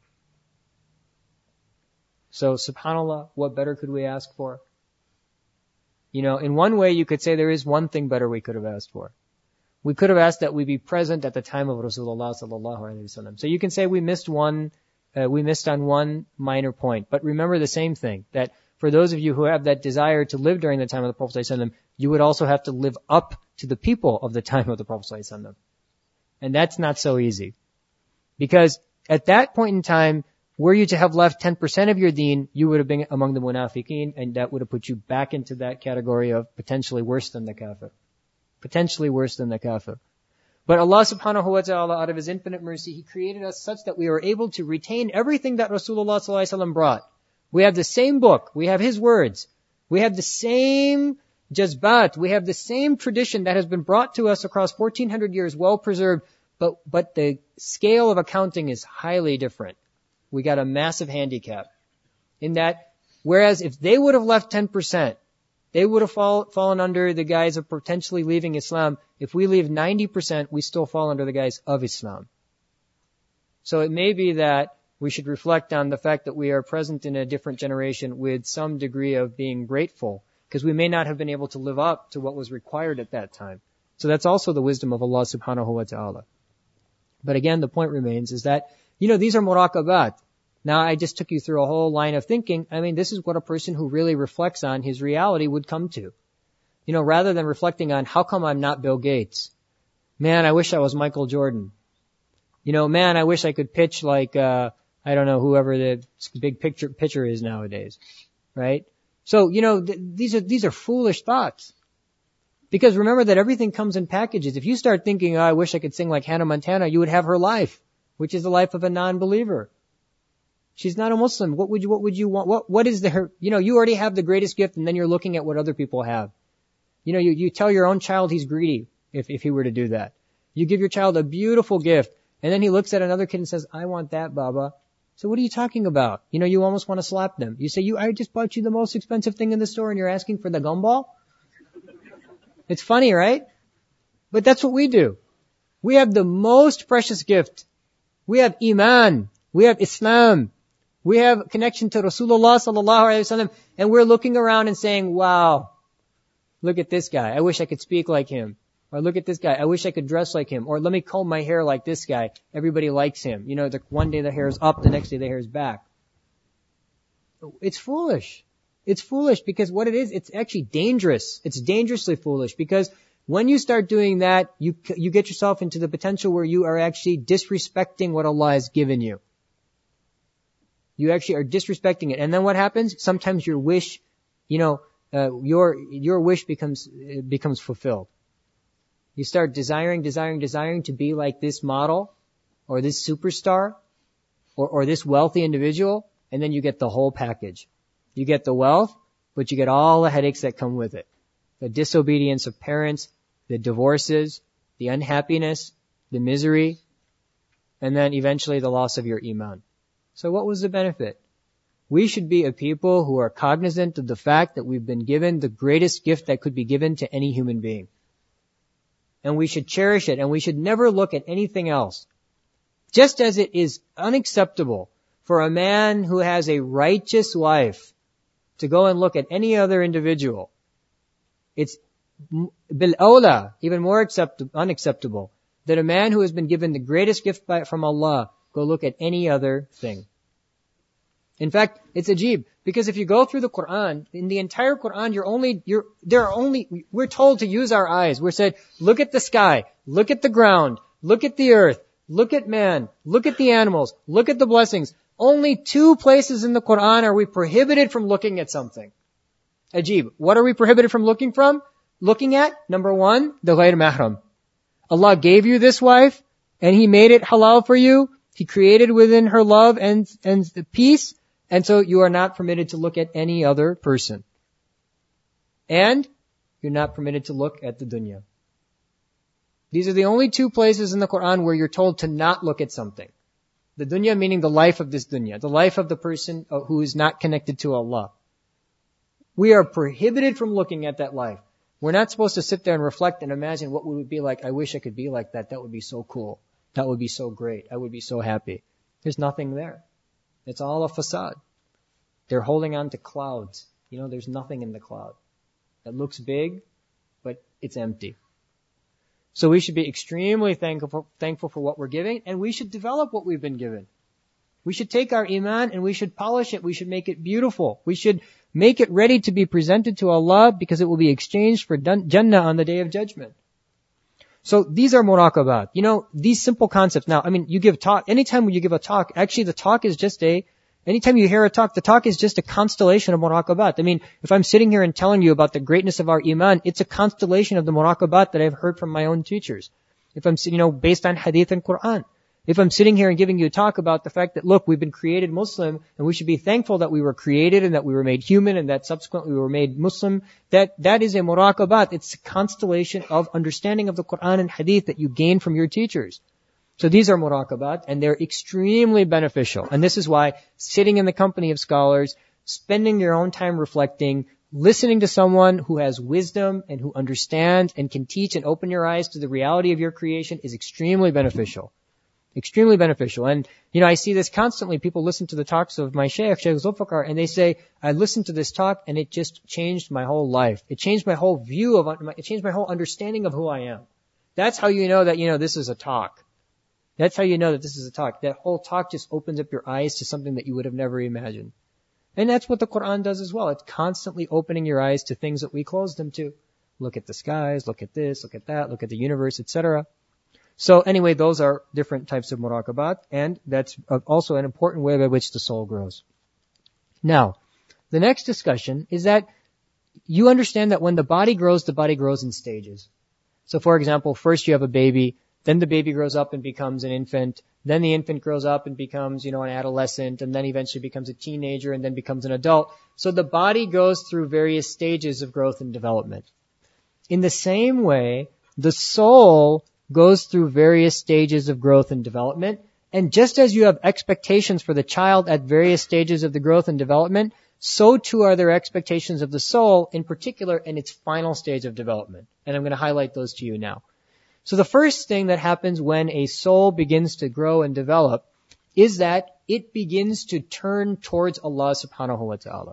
So subhanallah, what better could we ask for? You know, in one way you could say there is one thing better we could have asked for. We could have asked that we be present at the time of Rasulullah sallallahu alaihi wasallam. So you can say we missed on one minor point. But remember the same thing, that for those of you who have that desire to live during the time of the Prophet sallallahu alaihi wasallam, you would also have to live up to the people of the time of the Prophet sallallahu alaihi wasallam. And that's not so easy. Because at that point in time, were you to have left 10% of your deen, you would have been among the munafiqeen, and that would have put you back into that category of potentially worse than the kafir. Potentially worse than the kafir. But Allah subhanahu wa ta'ala, out of His infinite mercy, He created us such that we are able to retain everything that Rasulullah sallallahu alaihi wasallam brought. We have the same book. We have His words. We have the same jazbat. We have the same tradition that has been brought to us across 1400 years, well preserved. But the scale of accounting is highly different. We got a massive handicap in that, whereas if they would have left 10%, they would have fallen under the guise of potentially leaving Islam. If we leave 90%, we still fall under the guise of Islam. So it may be that we should reflect on the fact that we are present in a different generation with some degree of being grateful, because we may not have been able to live up to what was required at that time. So that's also the wisdom of Allah subhanahu wa ta'ala. But again, the point remains is that, these are muraqabat. Now, I just took you through a whole line of thinking. I mean, this is what a person who really reflects on his reality would come to. Rather than reflecting on how come I'm not Bill Gates? Man, I wish I was Michael Jordan. Man, I wish I could pitch like, I don't know, whoever the big pitcher is nowadays. Right? So, these are foolish thoughts. Because remember that everything comes in packages. If you start thinking, I wish I could sing like Hannah Montana, you would have her life, which is the life of a non-believer. She's not a Muslim. What would you want? What is you already have the greatest gift, and then you're looking at what other people have. You tell your own child he's greedy if he were to do that. You give your child a beautiful gift, and then he looks at another kid and says, I want that, Baba. So what are you talking about? You almost want to slap them. You say, I just bought you the most expensive thing in the store, and you're asking for the gumball? It's funny, right? But that's what we do. We have the most precious gift. We have Iman. We have Islam. We have connection to Rasulullah sallallahu alaihi wasallam, and we're looking around and saying, wow, look at this guy. I wish I could speak like him. Or look at this guy. I wish I could dress like him. Or let me comb my hair like this guy. Everybody likes him. One day the hair is up, the next day the hair is back. It's foolish. It's foolish because what it is, it's actually dangerous. It's dangerously foolish because when you start doing that, you get yourself into the potential where you are actually disrespecting what Allah has given you. You actually are disrespecting it. And then what happens? Sometimes your wish, your wish becomes fulfilled. You start desiring to be like this model or this superstar or this wealthy individual, and then you get the whole package. You get the wealth, but you get all the headaches that come with it. The disobedience of parents, the divorces, the unhappiness, the misery, and then eventually the loss of your iman. So what was the benefit? We should be a people who are cognizant of the fact that we've been given the greatest gift that could be given to any human being. And we should cherish it, and we should never look at anything else. Just as it is unacceptable for a man who has a righteous wife to go and look at any other individual, it's bil awla, even more unacceptable, that a man who has been given the greatest gift from Allah go look at any other thing. In fact, it's ajib, because if you go through the Quran, in the entire Quran, we're told to use our eyes. We're said, look at the sky, look at the ground, look at the earth, look at man, look at the animals, look at the blessings. Only 2 places in the Quran are we prohibited from looking at something. Ajib. What are we prohibited from looking at? Number 1, the ghayr mahram. Allah gave you this wife, and He made it halal for you. He created within her love and the peace, and so you are not permitted to look at any other person. And you're not permitted to look at the dunya. These are the only 2 places in the Quran where you're told to not look at something. The dunya meaning the life of this dunya, the life of the person who is not connected to Allah. We are prohibited from looking at that life. We're not supposed to sit there and reflect and imagine what would it be like. I wish I could be like that. That would be so cool. That would be so great. I would be so happy. There's nothing there. It's all a facade. They're holding on to clouds. There's nothing in the cloud. It looks big, but it's empty. So we should be extremely thankful for what we're giving, and we should develop what we've been given. We should take our iman and we should polish it. We should make it beautiful. We should make it ready to be presented to Allah because it will be exchanged for Jannah on the Day of Judgment. So these are muraqabat. These simple concepts. Now, you give talk. Anytime when you give a talk, actually the talk is just anytime you hear a talk, the talk is just a constellation of muraqabat. If I'm sitting here and telling you about the greatness of our iman, it's a constellation of the muraqabat that I've heard from my own teachers. If I'm, based on hadith and Quran. If I'm sitting here and giving you a talk about the fact that, look, we've been created Muslim and we should be thankful that we were created and that we were made human and that subsequently we were made Muslim, that is a muraqabat. It's a constellation of understanding of the Quran and hadith that you gain from your teachers. So these are muraqabat and they're extremely beneficial. And this is why sitting in the company of scholars, spending your own time reflecting, listening to someone who has wisdom and who understands and can teach and open your eyes to the reality of your creation is extremely beneficial. Extremely beneficial. And, I see this constantly. People listen to the talks of my Shaykh Zulfikar, and they say, I listened to this talk and it just changed my whole life. It changed my whole it changed my whole understanding of who I am. That's how you know that, this is a talk. That's how you know that this is a talk. That whole talk just opens up your eyes to something that you would have never imagined. And that's what the Quran does as well. It's constantly opening your eyes to things that we close them to. Look at the skies, look at this, look at that, look at the universe, etc. So anyway, those are different types of muraqabat, and that's also an important way by which the soul grows. Now, the next discussion is that you understand that when the body grows in stages. So for example, first you have a baby, then the baby grows up and becomes an infant, then the infant grows up and becomes, an adolescent, and then eventually becomes a teenager and then becomes an adult. So the body goes through various stages of growth and development. In the same way, the soul goes through various stages of growth and development. And just as you have expectations for the child at various stages of the growth and development, so too are there expectations of the soul, in particular in its final stage of development. And I'm going to highlight those to you now. So the first thing that happens when a soul begins to grow and develop is that it begins to turn towards Allah subhanahu wa ta'ala.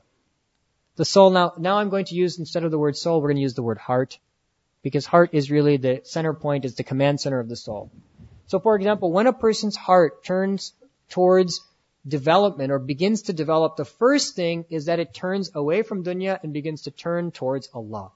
The soul now I'm going to use, instead of the word soul, we're going to use the word heart. Because heart is really the center point, is the command center of the soul. So for example, when a person's heart turns towards development or begins to develop, the first thing is that it turns away from dunya and begins to turn towards Allah.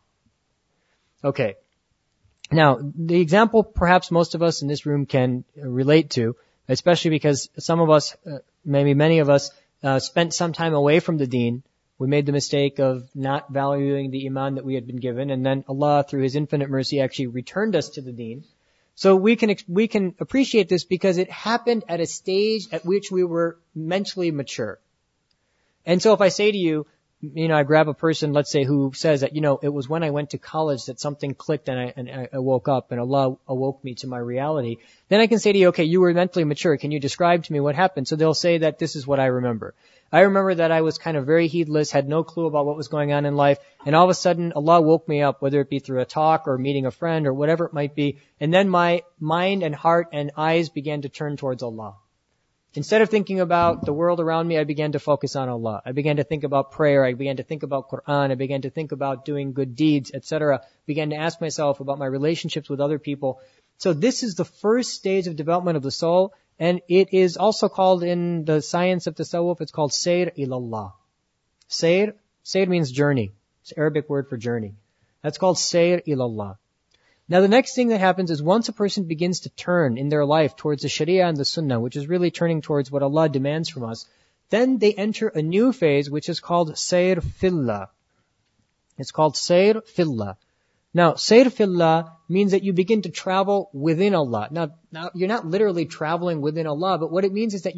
Okay. Now, the example perhaps most of us in this room can relate to, especially because some of us, maybe many of us, spent some time away from the deen. We made the mistake of not valuing the iman that we had been given, and then Allah, through His infinite mercy, actually returned us to the deen. So we can appreciate this because it happened at a stage at which we were mentally mature. And so if I say to you, I grab a person, let's say, who says that, it was when I went to college that something clicked and I woke up and Allah awoke me to my reality. Then I can say to you, okay, you were mentally mature. Can you describe to me what happened? So they'll say that this is what I remember. I remember that I was kind of very heedless, had no clue about what was going on in life, and all of a sudden Allah woke me up, whether it be through a talk or meeting a friend or whatever it might be, and then my mind and heart and eyes began to turn towards Allah. Instead of thinking about the world around me, I began to focus on Allah. I began to think about prayer. I began to think about Quran. I began to think about doing good deeds, etc. Began to ask myself about my relationships with other people. So this is the first stage of development of the soul, and it is also called in the science of tasawwuf, it's called sayr ilallah. Sayr means journey. It's an Arabic word for journey. That's called sayr ilallah. Now the next thing that happens is once a person begins to turn in their life towards the Sharia and the Sunnah, which is really turning towards what Allah demands from us, then they enter a new phase which is called sayr fillah. It's called sayr fillah. Now, sayr fillah means that you begin to travel within Allah. Now you're not literally traveling within Allah, but what it means is that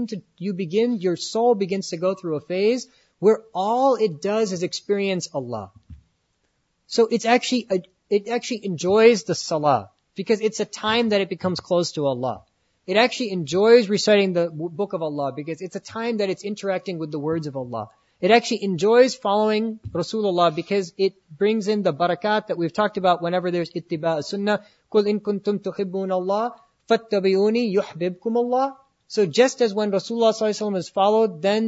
your soul begins to go through a phase where all it does is experience Allah. So it actually enjoys the salah because it's a time that it becomes close to Allah. It actually enjoys reciting the book of Allah because it's a time that it's interacting with the words of Allah. It actually enjoys following Rasulullah because it brings in the barakat that we've talked about whenever there's ittiba' sunnah. قُلْ إِن كُنْتُمْ تُحِبُّونَ اللَّهَ فَاتَّبِعُونِي يُحْبِبْكُمُ اللَّهِ. So just as when Rasulullah ﷺ is followed, then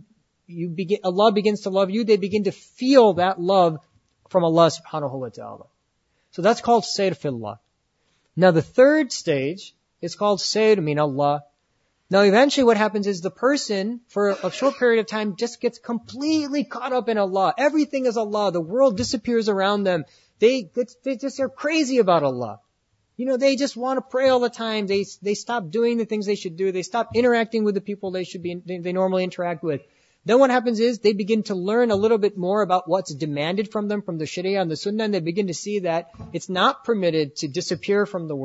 Allah begins to love you. They begin to feel that love from Allah subhanahu wa ta'ala. So that's called sayr fillah. Now the third stage is called sayr min Allah. Now eventually what happens is the person, for a short period of time, just gets completely caught up in Allah. Everything is Allah. The world disappears around them. They're crazy about Allah. They just want to pray all the time. They stop doing the things they should do. They stop interacting with the people they normally interact with. Then what happens is they begin to learn a little bit more about what's demanded from them from the Sharia and the Sunnah, and they begin to see that it's not permitted to disappear from the world,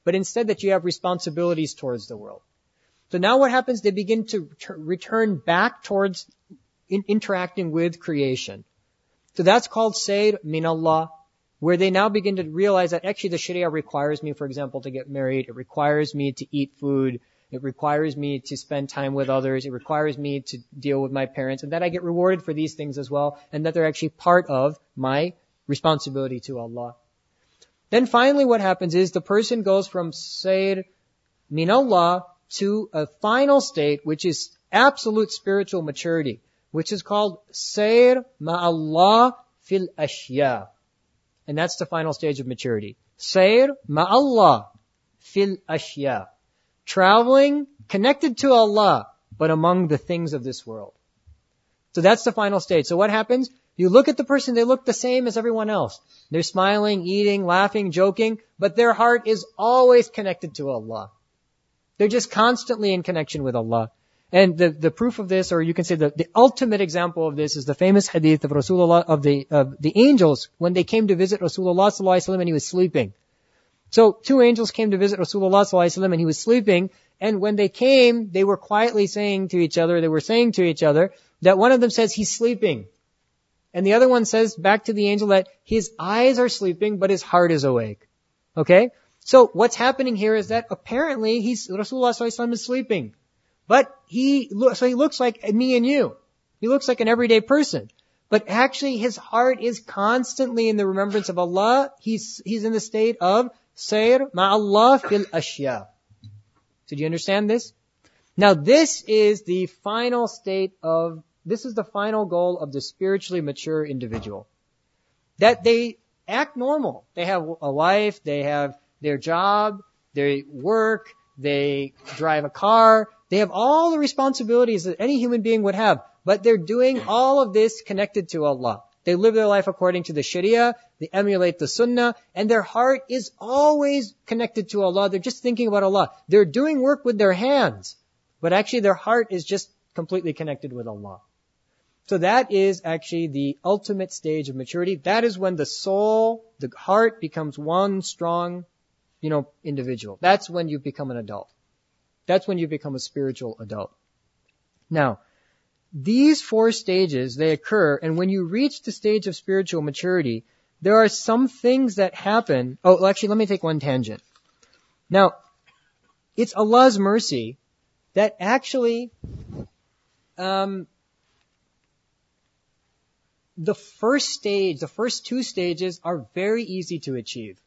but instead that you have responsibilities towards the world. So now what happens? They begin to return back towards interacting with creation. So that's called Sayr min Allah, where they now begin to realize that actually the Sharia requires me, for example, to get married. It requires me to eat food. It requires me to spend time with others. It requires me to deal with my parents, and that I get rewarded for these things as well, and that they're actually part of my responsibility to Allah. Then finally what happens is the person goes from Sayr min Allah to a final state, which is absolute spiritual maturity, which is called Sayr ma'allah fil ashya. And that's the final stage of maturity. Sayr ma'allah fil ashya. Traveling, connected to Allah, but among the things of this world. So that's the final stage. So what happens? You look at the person, they look the same as everyone else. They're smiling, eating, laughing, joking, but their heart is always connected to Allah. They're just constantly in connection with Allah. And the proof of this, or you can say the ultimate example of this, is the famous hadith of Rasulullah, of the angels, when they came to visit Rasulullah sallallahu alaihi wasallam and he was sleeping. So 2 angels came to visit Rasulullah sallallahu alaihi wasallam and he was sleeping, and when they came, they were quietly saying to each other that one of them says he's sleeping. And the other one says back to the angel that his eyes are sleeping, but his heart is awake. Okay? So what's happening here is that apparently Rasulullah sallallahu alaihi wasallam is sleeping. But he looks like me and you. He looks like an everyday person. But actually his heart is constantly in the remembrance of Allah. He's in the state of Sayr ma'allah fil ashya. So do you understand this? Now this is the final goal of the spiritually mature individual. That they act normal. They have a wife, they have their job, they work, they drive a car, they have all the responsibilities that any human being would have, but they're doing all of this connected to Allah. They live their life according to the Sharia, they emulate the Sunnah, and their heart is always connected to Allah. They're just thinking about Allah. They're doing work with their hands, but actually their heart is just completely connected with Allah. So that is actually the ultimate stage of maturity. That is when the soul, the heart becomes one strong, individual. That's when you become an adult. That's when you become a spiritual adult. Now, these 4 stages, they occur, and when you reach the stage of spiritual maturity, there are some things that happen. Oh, actually, let me take one tangent. Now, it's Allah's mercy that actually, the first 2 stages are very easy to achieve.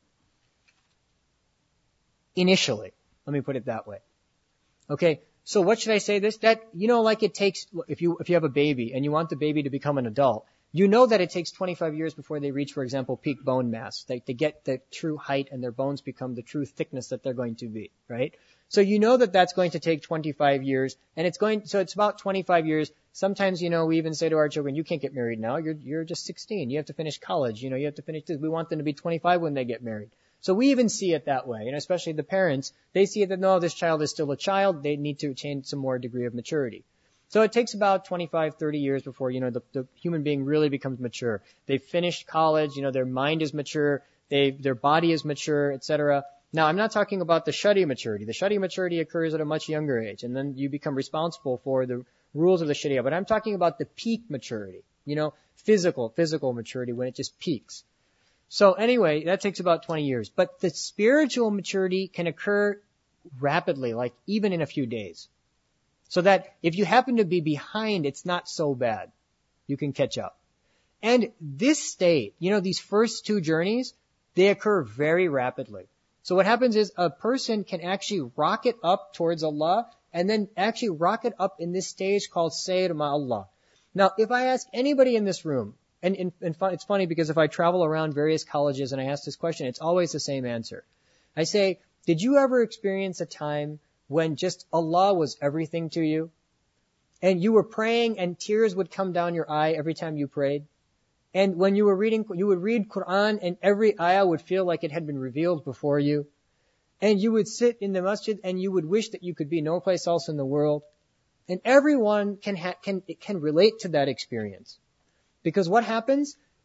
Initially. Let me put it that way. Okay, so what should I say this? That, like it takes, if you have a baby and you want the baby to become an adult, you know that it takes 25 years before they reach, for example, peak bone mass. They get the true height and their bones become the true thickness that they're going to be, right? So you know that that's going to take 25 years, and so it's about 25 years. Sometimes, we even say to our children, you can't get married now. You're just 16. You have to finish college. You have to finish this. We want them to be 25 when they get married. So we even see it that way, and especially the parents, they see that, no, this child is still a child, they need to attain some more degree of maturity. So it takes about 25, 30 years before, the human being really becomes mature. They've finished college, their mind is mature, their body is mature, etc. Now, I'm not talking about the Shari maturity. The Shari maturity occurs at a much younger age, and then you become responsible for the rules of the Sharia. But I'm talking about the peak maturity, physical maturity when it just peaks. So anyway, that takes about 20 years. But the spiritual maturity can occur rapidly, like even in a few days. So that if you happen to be behind, it's not so bad. You can catch up. And this state, these first 2 journeys, they occur very rapidly. So what happens is a person can actually rocket up towards Allah and then actually rocket up in this stage called Sayr ma'allah. Now, if I ask anybody in this room, and it's funny because if I travel around various colleges and I ask this question, it's always the same answer. I say, did you ever experience a time when just Allah was everything to you? And you were praying and tears would come down your eye every time you prayed? And when you were reading, you would read Quran and every ayah would feel like it had been revealed before you. And you would sit in the masjid and you would wish that you could be no place else in the world. And everyone can relate to that experience. Because what happens?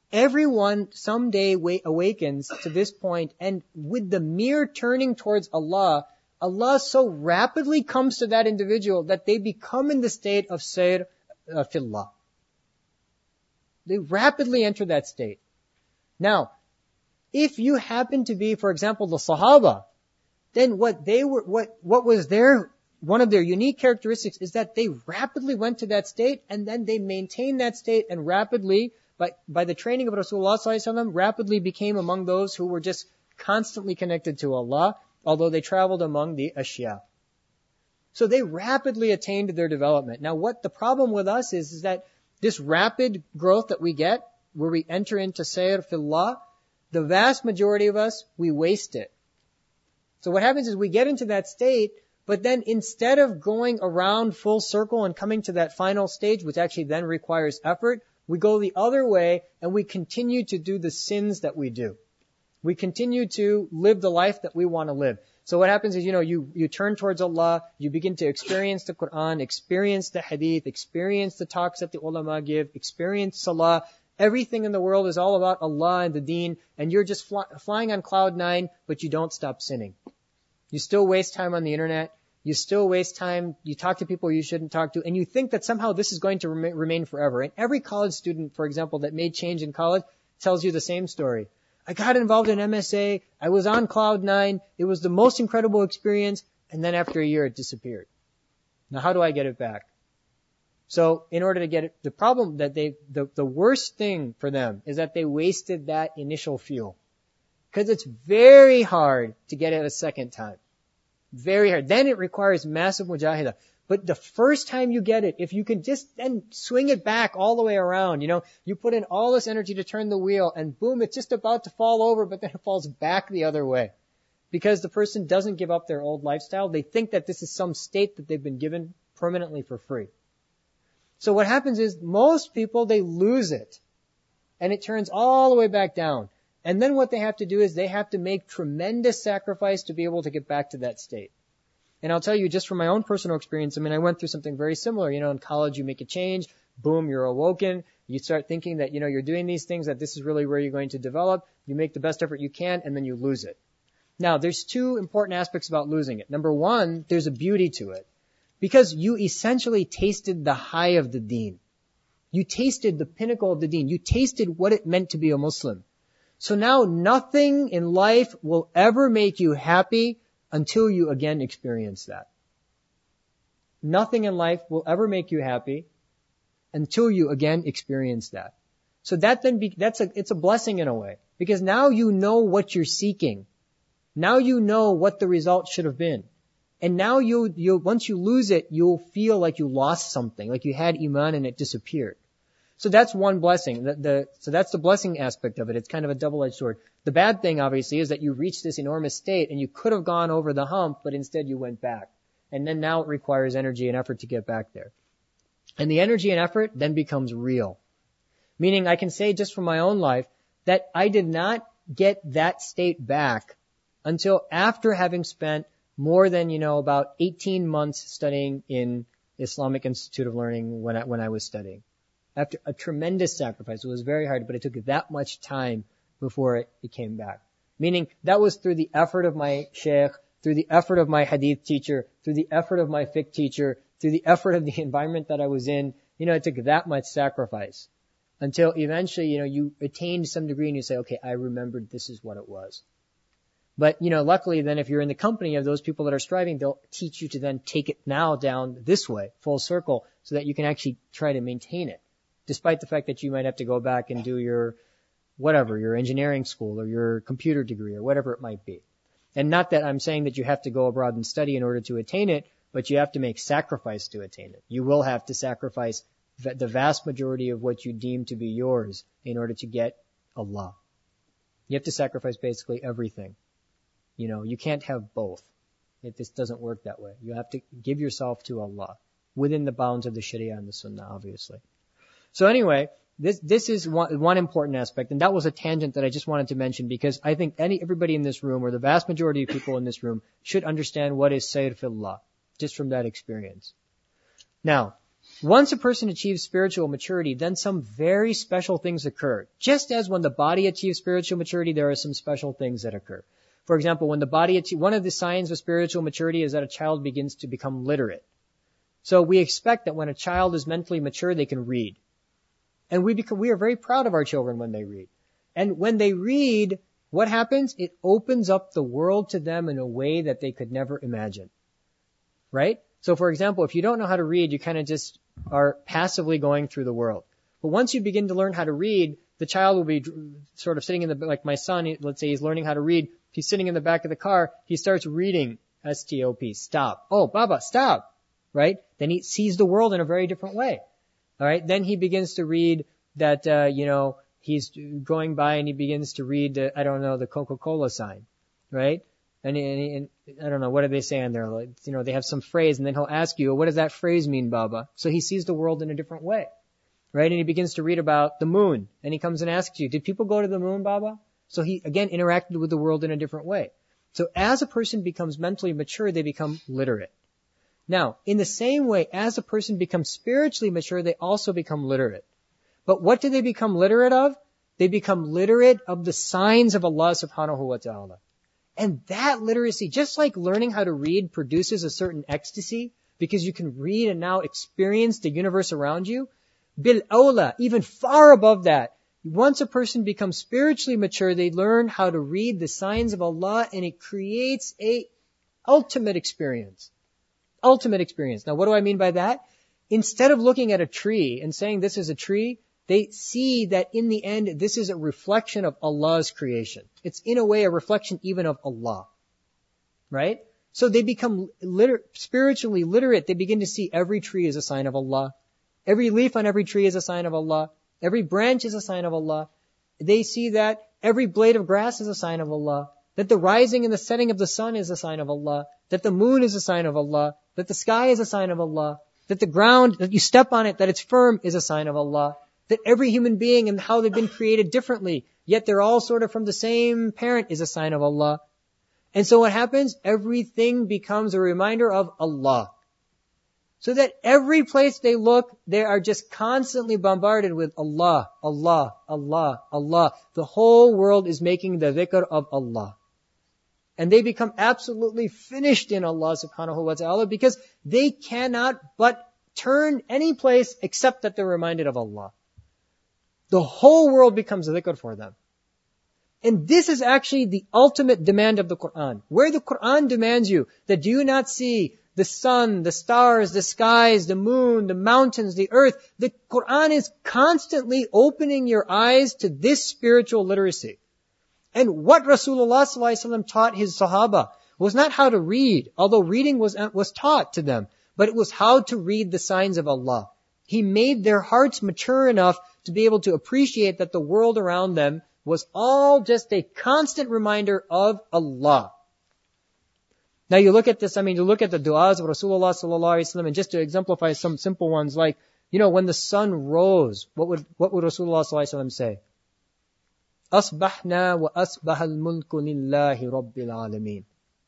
Everyone someday awakens to this point, and with the mere turning towards Allah, Allah so rapidly comes to that individual that they become in the state of sayr fillah. They rapidly enter that state. Now, if you happen to be, for example, the Sahaba, then what was one of their unique characteristics is that they rapidly went to that state, and then they maintained that state, and rapidly, by the training of Rasulullah ﷺ, rapidly became among those who were just constantly connected to Allah, although they traveled among the ashya. So they rapidly attained their development. Now what the problem with us is that this rapid growth that we get, where we enter into sayr fillah, the vast majority of us, we waste it. So what happens is we get into that state, but then instead of going around full circle and coming to that final stage, which actually then requires effort, we go the other way and we continue to do the sins that we do. We continue to live the life that we want to live. So what happens is, you turn towards Allah, you begin to experience the Quran, experience the hadith, experience the talks that the ulama give, experience salah. Everything in the world is all about Allah and the deen, and you're just flying on cloud 9, but you don't stop sinning. You still waste time on the internet. You still waste time. You talk to people you shouldn't talk to, and you think that somehow this is going to remain forever. And every college student, for example, that made change in college tells you the same story. I got involved in MSA. I was on cloud 9. It was the most incredible experience. And then after a year, it disappeared. Now, how do I get it back? So in order to get it, the problem that the worst thing for them is that they wasted that initial fuel. Because it's very hard to get it a second time. Very hard. Then it requires massive mujahidah. But the first time you get it, if you can just then swing it back all the way around, you put in all this energy to turn the wheel, and boom, it's just about to fall over, but then it falls back the other way. Because the person doesn't give up their old lifestyle. They think that this is some state that they've been given permanently for free. So what happens is most people, they lose it. And it turns all the way back down. And then what they have to do is they have to make tremendous sacrifice to be able to get back to that state. And I'll tell you just from my own personal experience, I went through something very similar. In college you make a change, boom, you're awoken. You start thinking that, you're doing these things, that this is really where you're going to develop. You make the best effort you can, and then you lose it. Now, there's two important aspects about losing it. Number one, there's a beauty to it. Because you essentially tasted the high of the deen. You tasted the pinnacle of the deen. You tasted what it meant to be a Muslim. So now nothing in life will ever make you happy until you again experience that. Nothing in life will ever make you happy until you again experience that. So that then it's a blessing in a way. Because now you know what you're seeking. Now you know what the result should have been. And now once you lose it, you'll feel like you lost something, like you had iman and it disappeared. So that's one blessing. So that's the blessing aspect of it. It's kind of a double-edged sword. The bad thing, obviously, is that you reached this enormous state and you could have gone over the hump, but instead you went back. And then now it requires energy and effort to get back there. And the energy and effort then becomes real. Meaning I can say just from my own life that I did not get that state back until after having spent more than, about 18 months studying in Islamic Institute of Learning when I was studying. After a tremendous sacrifice. It was very hard, but it took that much time before it came back. Meaning that was through the effort of my sheikh, through the effort of my hadith teacher, through the effort of my fiqh teacher, through the effort of the environment that I was in. It took that much sacrifice until eventually, you attained some degree and you say, okay, I remembered this is what it was. But, luckily then if you're in the company of those people that are striving, they'll teach you to then take it now down this way, full circle, so that you can actually try to maintain it. Despite the fact that you might have to go back and do your engineering school or your computer degree or whatever it might be. And not that I'm saying that you have to go abroad and study in order to attain it, but you have to make sacrifice to attain it. You will have to sacrifice the vast majority of what you deem to be yours in order to get Allah. You have to sacrifice basically everything. You can't have both. It just doesn't work that way. You have to give yourself to Allah within the bounds of the Sharia and the Sunnah, obviously. So anyway, this is one important aspect, and that was a tangent that I just wanted to mention because I think everybody in this room, or the vast majority of people in this room, should understand what is sayr fillah, just from that experience. Now, Once a person achieves spiritual maturity, then some very special things occur. Just as when the body achieves spiritual maturity, there are some special things that occur. For example, when the body one of the signs of spiritual maturity is that a child begins to become literate. So we expect that when a child is mentally mature, they can read. And we are very proud of our children when they read. And when they read, what happens? It opens up the world to them in a way that they could never imagine. Right? So for example, if you don't know how to read, you kind of just are passively going through the world. But once you begin to learn how to read, the child will be sort of sitting like my son, let's say he's learning how to read. He's sitting in the back of the car. He starts reading S-T-O-P, stop. Oh, Baba, stop. Right? Then he sees the world in a very different way. All right? Then he begins to read that, he's going by and he begins to read, the Coca-Cola sign. Right? And I don't know, what do they say on there? Like, they have some phrase and then he'll ask you, what does that phrase mean, Baba? So he sees the world in a different way. Right? And he begins to read about the moon. And he comes and asks you, did people go to the moon, Baba? So he, again, interacted with the world in a different way. So as a person becomes mentally mature, they become literate. Now, in the same way, as a person becomes spiritually mature, they also become literate. But what do they become literate of? They become literate of the signs of Allah subhanahu wa ta'ala. And that literacy, just like learning how to read produces a certain ecstasy, because you can read and now experience the universe around you, bil awla, even far above that, once a person becomes spiritually mature, they learn how to read the signs of Allah, and it creates a ultimate experience. Ultimate experience. Now, what do I mean by that? Instead of looking at a tree and saying this is a tree, they see that in the end, this is a reflection of Allah's creation. It's in a way a reflection even of Allah. Right? So they become spiritually literate. They begin to see every tree is a sign of Allah. Every leaf on every tree is a sign of Allah. Every branch is a sign of Allah. They see that every blade of grass is a sign of Allah. That the rising and the setting of the sun is a sign of Allah. That the moon is a sign of Allah. That the sky is a sign of Allah. That the ground, that you step on it, that it's firm is a sign of Allah. That every human being and how they've been created differently, yet they're all sort of from the same parent, is a sign of Allah. And so what happens? Everything becomes a reminder of Allah. So that every place they look, they are just constantly bombarded with Allah, Allah, Allah, Allah. The whole world is making the dhikr of Allah. And they become absolutely finished in Allah subhanahu wa ta'ala because they cannot but turn any place except that they're reminded of Allah. The whole world becomes a dhikr for them. And this is actually the ultimate demand of the Quran. Where the Quran demands you that do you not see the sun, the stars, the skies, the moon, the mountains, the earth. The Quran is constantly opening your eyes to this spiritual literacy. And what Rasulullah ﷺ taught his Sahaba was not how to read, although reading was taught to them, but it was how to read the signs of Allah. He made their hearts mature enough to be able to appreciate that the world around them was all just a constant reminder of Allah. Now you look at this, you look at the du'as of Rasulullah ﷺ, and just to exemplify some simple ones like, when the sun rose, what would Rasulullah ﷺ say? أصبحنا وأصبح الملك لله رب العالمين.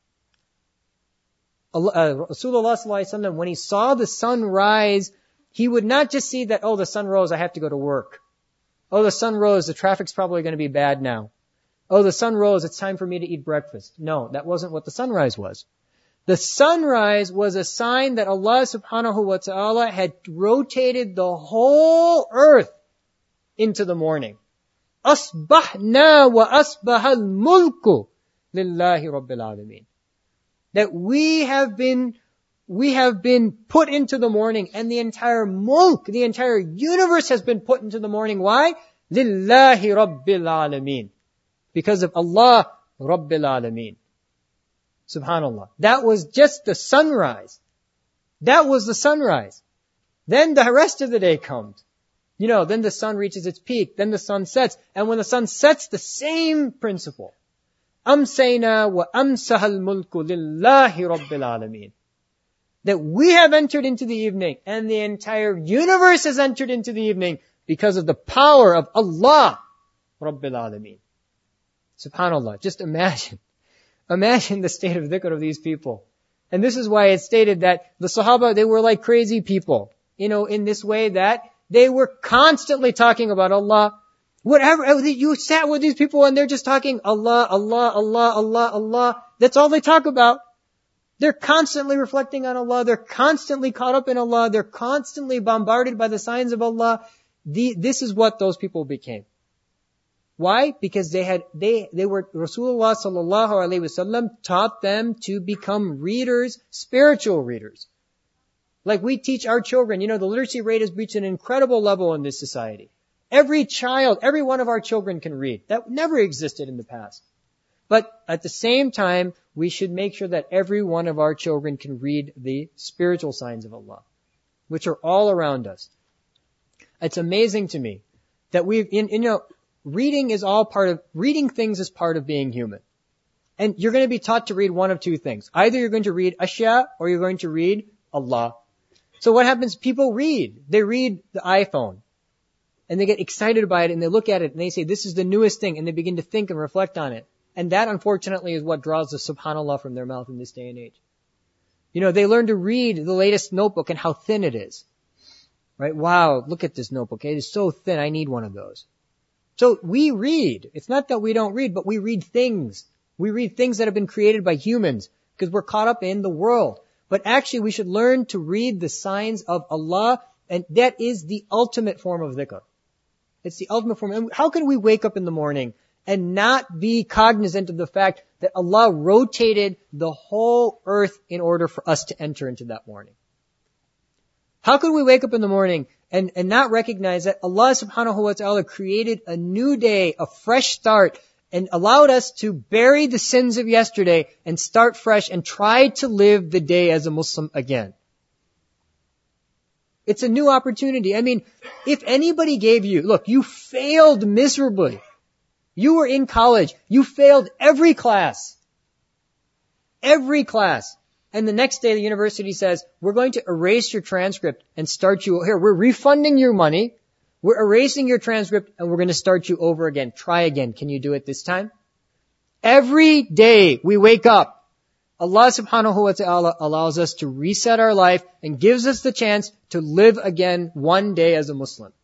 Rasulullah ﷺ, when he saw the sun rise, he would not just see that, the sun rose, I have to go to work. The sun rose, the traffic's probably going to be bad now. The sun rose, it's time for me to eat breakfast. No, that wasn't what the sunrise was. The sunrise was a sign that Allah subhanahu wa ta'ala had rotated the whole earth into the morning. أصبحنا وأصبح الملك لله رب العالمين. That we have been put into the morning, and the entire mulk, the entire universe has been put into the morning. Why? Lillahi Rabbil Alameen. Because of Allah Rabbil Alameen. Subhanallah. That was just the sunrise. That was the sunrise. Then the rest of the day comes. Then the sun reaches its peak. Then the sun sets. And when the sun sets, the same principle. Amsayna wa amsahal mulku lillahi Rabbil Alameen. That we have entered into the evening, and the entire universe has entered into the evening because of the power of Allah Rabbil Alameen. Subhanallah. Just imagine the state of dhikr of these people. And this is why it's stated that the Sahaba, they were like crazy people. in this way that they were constantly talking about Allah. Whatever, you sat with these people and they're just talking Allah, Allah, Allah, Allah, Allah. That's all they talk about. They're constantly reflecting on Allah. They're constantly caught up in Allah. They're constantly bombarded by the signs of Allah. This is what those people became. Why? Because they were, Rasulullah sallallahu alaihi wasallam taught them to become readers, spiritual readers. Like we teach our children, the literacy rate has reached an incredible level in this society. Every child, every one of our children can read. That never existed in the past. But at the same time, we should make sure that every one of our children can read the spiritual signs of Allah, which are all around us. It's amazing to me that reading things is part of being human. And you're going to be taught to read one of two things. Either you're going to read Ashya or you're going to read Allah. So what happens? People read. They read the iPhone. And they get excited by it and they look at it and they say, this is the newest thing, and they begin to think and reflect on it. And that, unfortunately, is what draws the subhanallah from their mouth in this day and age. They learn to read the latest notebook and how thin it is. Right? Wow, look at this notebook. It is so thin, I need one of those. So we read. It's not that we don't read, but we read things. We read things that have been created by humans because we're caught up in the world. But actually, we should learn to read the signs of Allah, and that is the ultimate form of dhikr. It's the ultimate form. And how can we wake up in the morning and not be cognizant of the fact that Allah rotated the whole earth in order for us to enter into that morning? How could we wake up in the morning and not recognize that Allah subhanahu wa ta'ala created a new day, a fresh start, and allowed us to bury the sins of yesterday and start fresh and try to live the day as a Muslim again? It's a new opportunity. If anybody gave you, look, you failed miserably. You were in college. You failed every class. Every class. And the next day the university says, we're going to erase your transcript and start you, here, we're refunding your money. We're erasing your transcript and we're going to start you over again. Try again. Can you do it this time? Every day we wake up, Allah subhanahu wa ta'ala allows us to reset our life and gives us the chance to live again one day as a Muslim.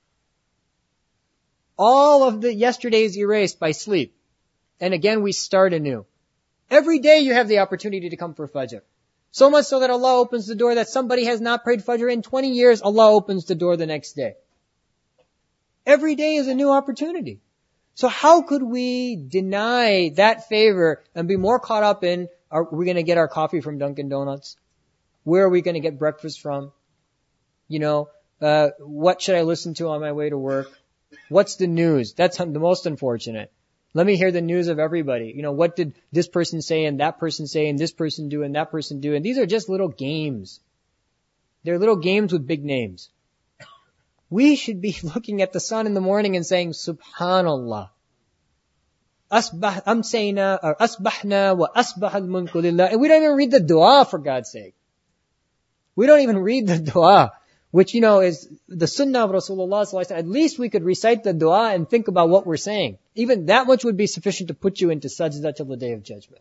All of the yesterdays erased by sleep. And again, we start anew. Every day you have the opportunity to come for Fajr. So much so that Allah opens the door that somebody has not prayed Fajr in 20 years, Allah opens the door the next day. Every day is a new opportunity. So how could we deny that favor and be more caught up in, are we going to get our coffee from Dunkin' Donuts? Where are we going to get breakfast from? What should I listen to on my way to work? What's the news? That's the most unfortunate. Let me hear the news of everybody. What did this person say and that person say and this person do and that person do? And these are just little games. They're little games with big names. We should be looking at the sun in the morning and saying, Subhanallah. Amsayna or asbahna wa asbah al-mulku lillah. And we don't even read the dua, for God's sake. We don't even read the dua, which, is the sunnah of Rasulullah sallallahu alaihi wasallam. At least we could recite the dua and think about what we're saying. Even that much would be sufficient to put you into sajda till the Day of Judgment.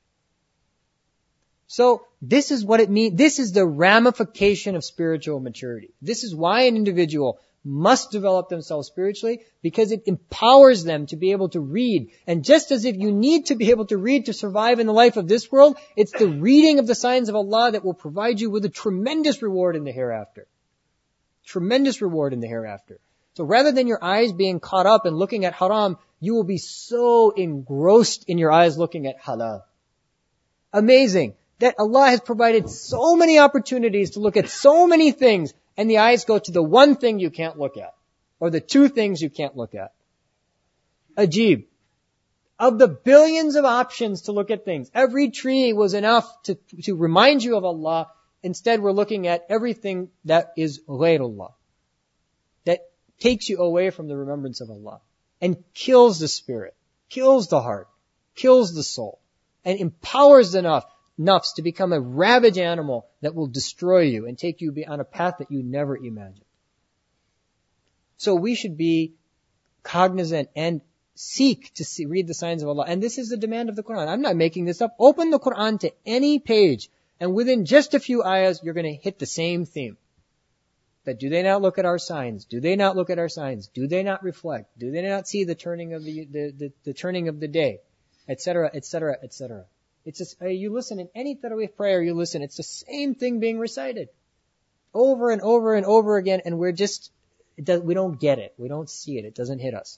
So this is what it means. This is the ramification of spiritual maturity. This is why an individual must develop themselves spiritually, because it empowers them to be able to read. And just as if you need to be able to read to survive in the life of this world, it's the reading of the signs of Allah that will provide you with a tremendous reward in the hereafter. Tremendous reward in the hereafter. So rather than your eyes being caught up and looking at haram, you will be so engrossed in your eyes looking at halal. Amazing that Allah has provided so many opportunities to look at so many things, and the eyes go to the one thing you can't look at, or the two things you can't look at. Ajib. Of the billions of options to look at things, every tree was enough to remind you of Allah. Instead, we're looking at everything that is ghayrullah, that takes you away from the remembrance of Allah, and kills the spirit, kills the heart, kills the soul, and empowers the nafs to become a ravage animal that will destroy you and take you on a path that you never imagined. So we should be cognizant and seek to read the signs of Allah. And this is the demand of the Quran. I'm not making this up. Open the Quran to any page, and within just a few ayahs, you're going to hit the same theme. That do they not look at our signs? Do they not look at our signs? Do they not reflect? Do they not see the turning of the turning of the day? Etc., etc., etc. It's just, you listen in any Tarawih prayer, you listen, it's the same thing being recited. Over and over and over again, and we don't get it. We don't see it. It doesn't hit us.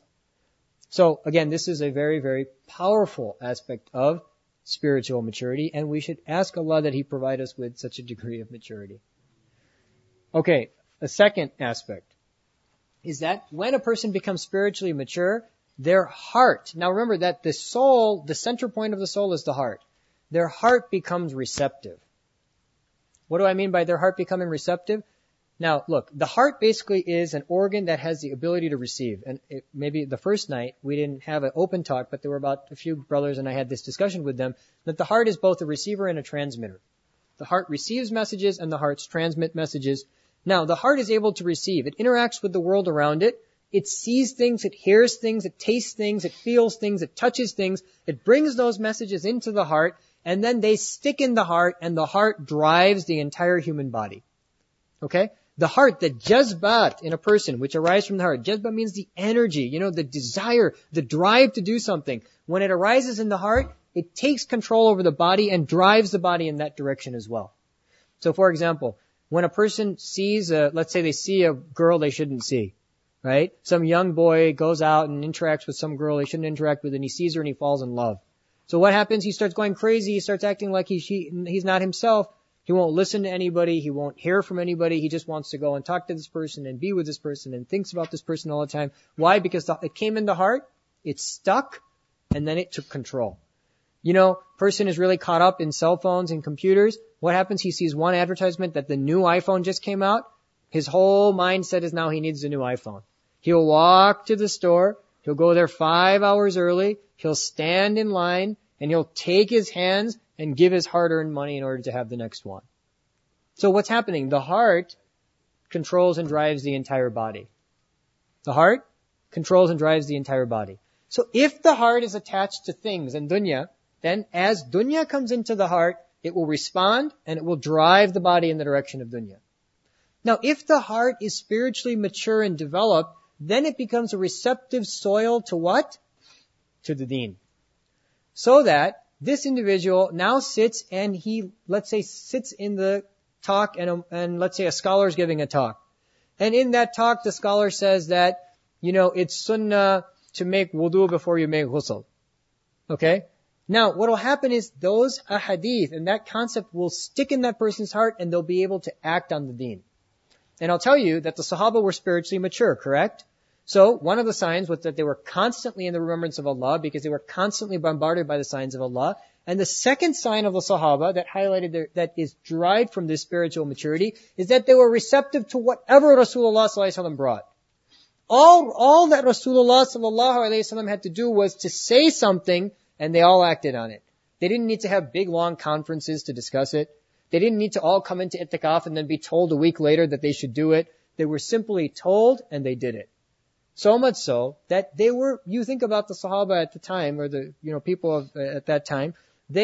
So again, this is a very, very powerful aspect of spiritual maturity, and we should ask Allah that He provide us with such a degree of maturity. Okay, a second aspect is that when a person becomes spiritually mature, their heart, now remember that the soul, the center point of the soul is the heart. Their heart becomes receptive. What do I mean by their heart becoming receptive? Now, look, the heart basically is an organ that has the ability to receive. And maybe the first night we didn't have an open talk, but there were about a few brothers and I had this discussion with them, that the heart is both a receiver and a transmitter. The heart receives messages and the hearts transmit messages. Now, the heart is able to receive. It interacts with the world around it. It sees things, it hears things, it tastes things, it feels things, it touches things. It brings those messages into the heart, and then they stick in the heart, and the heart drives the entire human body. Okay? The heart, the jazbat in a person, which arises from the heart. Jazba means the energy, the desire, the drive to do something. When it arises in the heart, it takes control over the body and drives the body in that direction as well. So for example, when a person sees, let's say they see a girl they shouldn't see, right? Some young boy goes out and interacts with some girl he shouldn't interact with, and he sees her and he falls in love. So what happens? He starts going crazy. He starts acting like he's not himself. He won't listen to anybody. He won't hear from anybody. He just wants to go and talk to this person and be with this person and thinks about this person all the time. Why? Because it came in the heart, it stuck, and then it took control. Person is really caught up in cell phones and computers. What happens? He sees one advertisement that the new iPhone just came out. His whole mindset is now he needs the new iPhone. He'll walk to the store. He'll go there 5 hours early. He'll stand in line and he'll take his hands and give his hard-earned money in order to have the next one. So what's happening? The heart controls and drives the entire body. The heart controls and drives the entire body. So if the heart is attached to things and dunya, then as dunya comes into the heart, it will respond and it will drive the body in the direction of dunya. Now, if the heart is spiritually mature and developed, then it becomes a receptive soil to what? To the deen. So that this individual now sits and he, let's say, sits in the talk and let's say a scholar is giving a talk. And in that talk, the scholar says that, it's sunnah to make wudu before you make ghusl. Okay? Now, what will happen is those ahadith and that concept will stick in that person's heart and they'll be able to act on the deen. And I'll tell you that the Sahaba were spiritually mature, correct? So one of the signs was that they were constantly in the remembrance of Allah because they were constantly bombarded by the signs of Allah. And the second sign of the Sahaba that highlighted that is derived from this spiritual maturity is that they were receptive to whatever Rasulullah sallallahu alaihi wasallam brought. All that Rasulullah sallallahu alaihi wasallam had to do was to say something and they all acted on it. They didn't need to have big long conferences to discuss it. They didn't need to all come into i'tikaf and then be told a week later that they should do it. They were simply told and they did it. So much so that you think about the Sahaba at the time, or the, people at that time,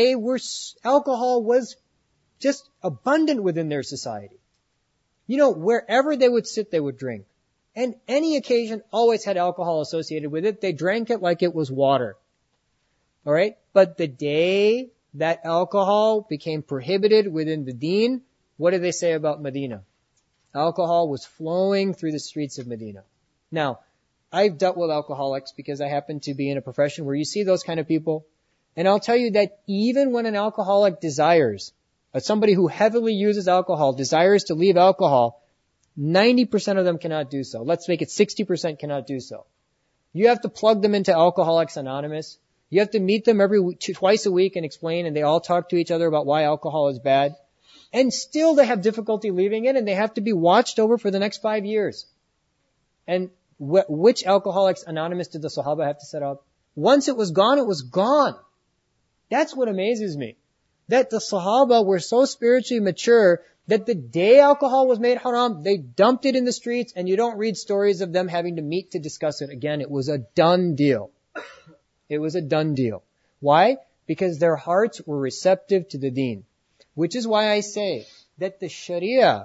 alcohol was just abundant within their society. Wherever they would sit, they would drink. And any occasion always had alcohol associated with it. They drank it like it was water. Alright? But the day that alcohol became prohibited within the deen, what did they say about Medina? Alcohol was flowing through the streets of Medina. Now, I've dealt with alcoholics because I happen to be in a profession where you see those kind of people. And I'll tell you that even when an alcoholic desires, somebody who heavily uses alcohol desires to leave alcohol, 90% of them cannot do so. Let's make it 60% cannot do so. You have to plug them into Alcoholics Anonymous. You have to meet them twice a week and explain, and they all talk to each other about why alcohol is bad. And still they have difficulty leaving it, and they have to be watched over for the next 5 years. And which Alcoholics Anonymous did the Sahaba have to set up? Once it was gone, it was gone. That's what amazes me. That the Sahaba were so spiritually mature that the day alcohol was made haram, they dumped it in the streets, and you don't read stories of them having to meet to discuss it again. It was a done deal. It was a done deal. Why? Because their hearts were receptive to the deen. Which is why I say that the Sharia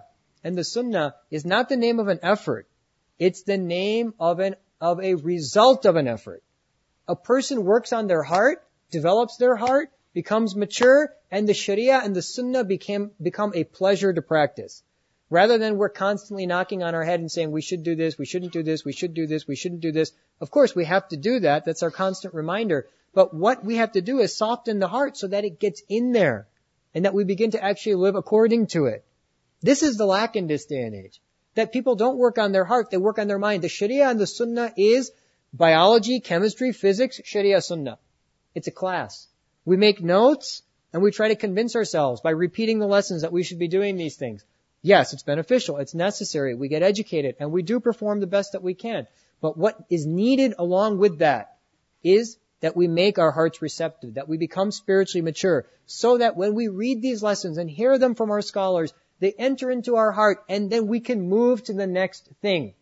and the Sunnah is not the name of an effort. It's the name of a result of an effort. A person works on their heart, develops their heart, becomes mature, and the Sharia and the Sunnah become a pleasure to practice. Rather than we're constantly knocking on our head and saying, we should do this, we shouldn't do this, we should do this, we shouldn't do this. Of course, we have to do that. That's our constant reminder. But what we have to do is soften the heart so that it gets in there and that we begin to actually live according to it. This is the lack in this day and age. That people don't work on their heart, they work on their mind. The Sharia and the Sunnah is biology, chemistry, physics, Sharia, Sunnah. It's a class. We make notes and we try to convince ourselves by repeating the lessons that we should be doing these things. Yes, it's beneficial, it's necessary, we get educated, and we do perform the best that we can. But what is needed along with that is that we make our hearts receptive, that we become spiritually mature, so that when we read these lessons and hear them from our scholars, they enter into our heart, and then we can move to the next thing.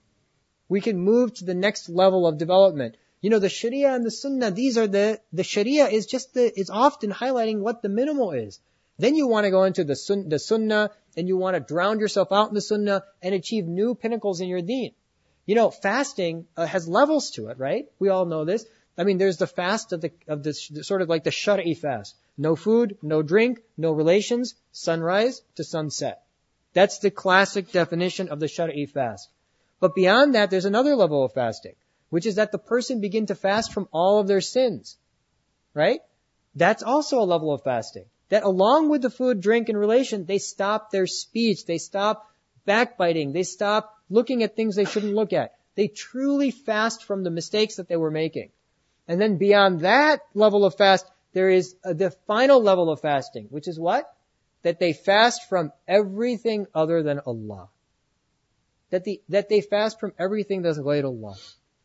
We can move to the next level of development. You know, the Sharia and the Sunnah, the Sharia is often highlighting what the minimal is. Then you want to go into the Sunnah, and you want to drown yourself out in the Sunnah and achieve new pinnacles in your deen. You know, fasting has levels to it, right? We all know this. I mean, there's the fast of the sort of like the Shar'i fast. No food, no drink, no relations, sunrise to sunset. That's the classic definition of the Shar'i fast. But beyond that, there's another level of fasting, which is that the person begin to fast from all of their sins, right? That's also a level of fasting. That along with the food, drink, and relation, they stop their speech, they stop backbiting, they stop looking at things they shouldn't look at. They truly fast from the mistakes that they were making. And then beyond that level of fast, there is the final level of fasting, which is what? That they fast from everything other than Allah. That they fast from everything that's ghayr Allah.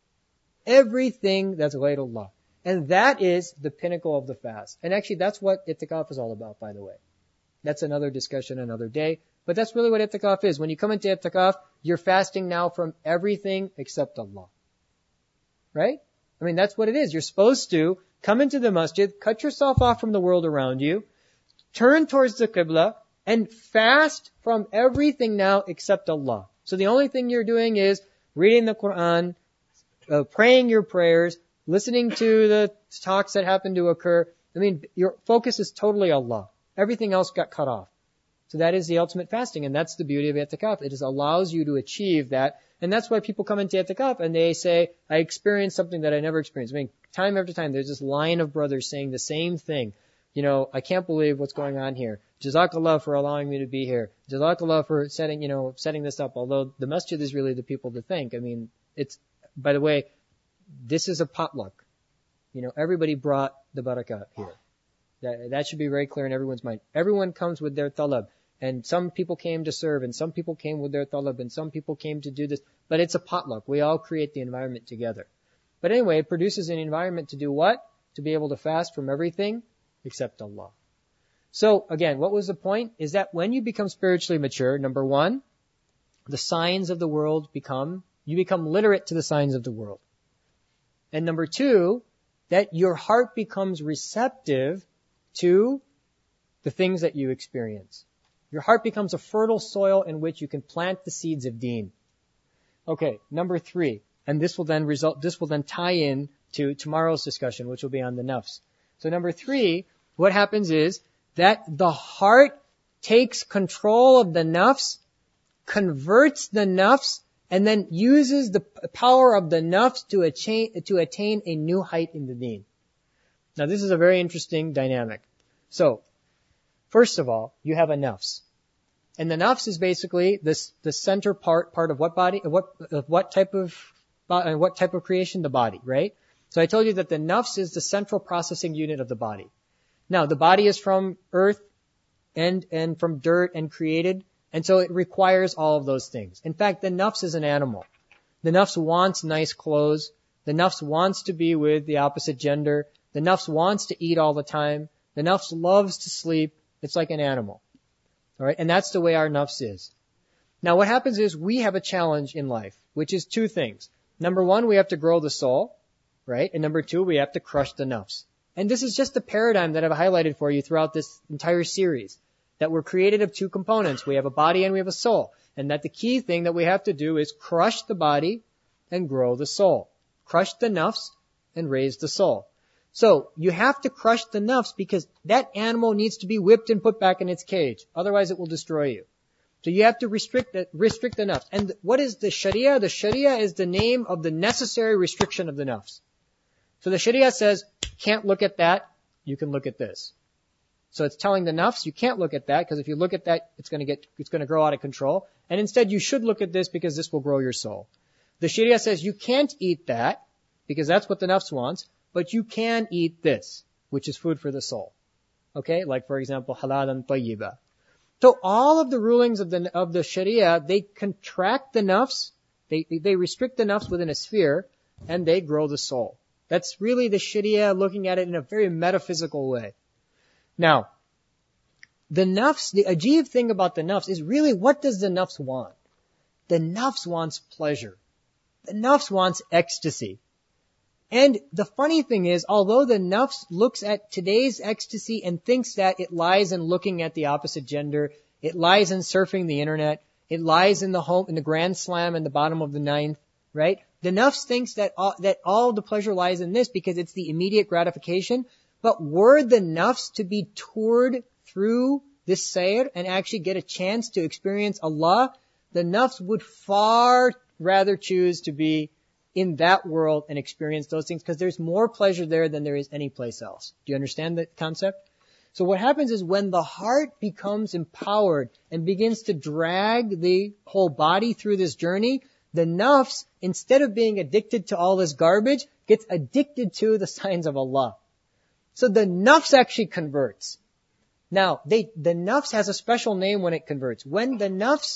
Everything that's ghayr Allah. And that is the pinnacle of the fast. And actually that's what i'tikaf is all about, by the way. That's another discussion another day. But that's really what i'tikaf is. When you come into i'tikaf, you're fasting now from everything except Allah. Right? I mean, that's what it is. You're supposed to come into the masjid, cut yourself off from the world around you, turn towards the qibla, and fast from everything now except Allah. So the only thing you're doing is reading the Quran, praying your prayers, listening to the talks that happen to occur. I mean, your focus is totally Allah. Everything else got cut off. So that is the ultimate fasting, and that's the beauty of i'tikaf. It just allows you to achieve that. And that's why people come into i'tikaf and they say, I experienced something that I never experienced. I mean, time after time, there's this line of brothers saying the same thing. You know, I can't believe what's going on here. Jazakallah for allowing me to be here. Jazakallah for setting this up. Although the masjid is really the people to thank. I mean, by the way, this is a potluck. You know, everybody brought the barakah here. That should be very clear in everyone's mind. Everyone comes with their talab. And some people came to serve, and some people came with their talab, and some people came to do this. But it's a potluck. We all create the environment together. But anyway, it produces an environment to do what? To be able to fast from everything except Allah. So again, what was the point? Is that when you become spiritually mature, number one, the signs of the world you become literate to the signs of the world. And number two, that your heart becomes receptive to the things that you experience. Your heart becomes a fertile soil in which you can plant the seeds of deen. Okay, number three, and this will then tie in to tomorrow's discussion, which will be on the nafs. So number three, what happens is that the heart takes control of the nafs, converts the nafs, and then uses the power of the nafs to attain a new height in the deen. Now this is a very interesting dynamic. So, first of all, you have a nafs. And the nafs is basically the center part of what body, what type of creation? The body, right? So I told you that the nafs is the central processing unit of the body. Now, the body is from earth and from dirt and created, and so it requires all of those things. In fact, the nafs is an animal. The nafs wants nice clothes. The nafs wants to be with the opposite gender. The nafs wants to eat all the time. The nafs loves to sleep. It's like an animal. All right, and that's the way our nafs is. Now, what happens is we have a challenge in life, which is two things. Number one, we have to grow the soul, right? And number two, we have to crush the nafs. And this is just the paradigm that I've highlighted for you throughout this entire series. that we're created of two components. We have a body and we have a soul. And that the key thing that we have to do is crush the body and grow the soul. Crush the nafs and raise the soul. So you have to crush the nafs because that animal needs to be whipped and put back in its cage. Otherwise it will destroy you. So you have to restrict the nafs. And what is the sharia? The sharia is the name of the necessary restriction of the nafs. So the sharia says, can't look at that, you can look at this. So it's telling the nafs, you can't look at that, because if you look at that, it's going to grow out of control. And instead you should look at this because this will grow your soul. The sharia says you can't eat that, because that's what the nafs wants, but you can eat this, which is food for the soul. Okay? Like for example, halalan tayyiba. So all of the rulings of the sharia, they contract the nafs, they restrict the nafs within a sphere, and they grow the soul. That's really the sharia looking at it in a very metaphysical way. Now, the nafs, the ajib thing about the nafs is really, what does the nafs want? The nafs wants pleasure. The nafs wants ecstasy. And the funny thing is, although the nafs looks at today's ecstasy and thinks that it lies in looking at the opposite gender, it lies in surfing the internet, it lies in the grand slam in the bottom of the ninth, right? The nafs thinks that all the pleasure lies in this because it's the immediate gratification. But were the nafs to be toured through this sayr and actually get a chance to experience Allah, the nafs would far rather choose to be in that world and experience those things because there's more pleasure there than there is any place else. Do you understand the concept? So what happens is when the heart becomes empowered and begins to drag the whole body through this journey, the nafs, instead of being addicted to all this garbage, gets addicted to the signs of Allah. So the nafs actually converts. Now, the nafs has a special name when it converts. When the nafs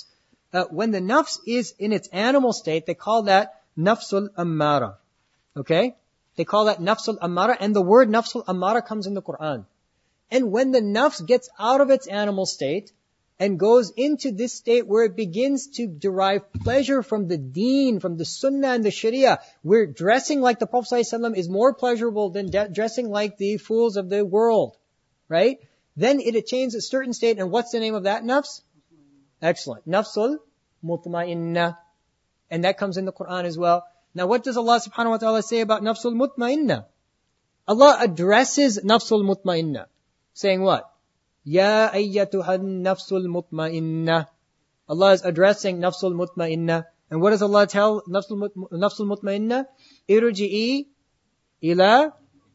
is in its animal state, they call that nafsul ammara. Okay? They call that nafsul ammara, and the word nafsul ammara comes in the Quran. And when the nafs gets out of its animal state and goes into this state where it begins to derive pleasure from the deen, from the sunnah and the sharia, where dressing like the Prophet ﷺ is more pleasurable than dressing like the fools of the world, right? Then it attains a certain state, and what's the name of that nafs? Excellent. Nafsul mutma'inna. And that comes in the Quran as well. Now what does Allah subhanahu wa ta'ala say about nafsul mutma'inna? Allah addresses nafsul mutma'inna, saying what? Ya ayyatuhan nafsul mutma'inna. Allah is addressing nafsul mutma'inna. And what does Allah tell nafsul mutma'inna? Irji'i ila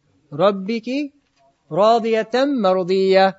rabbiki radiyatan mardiya.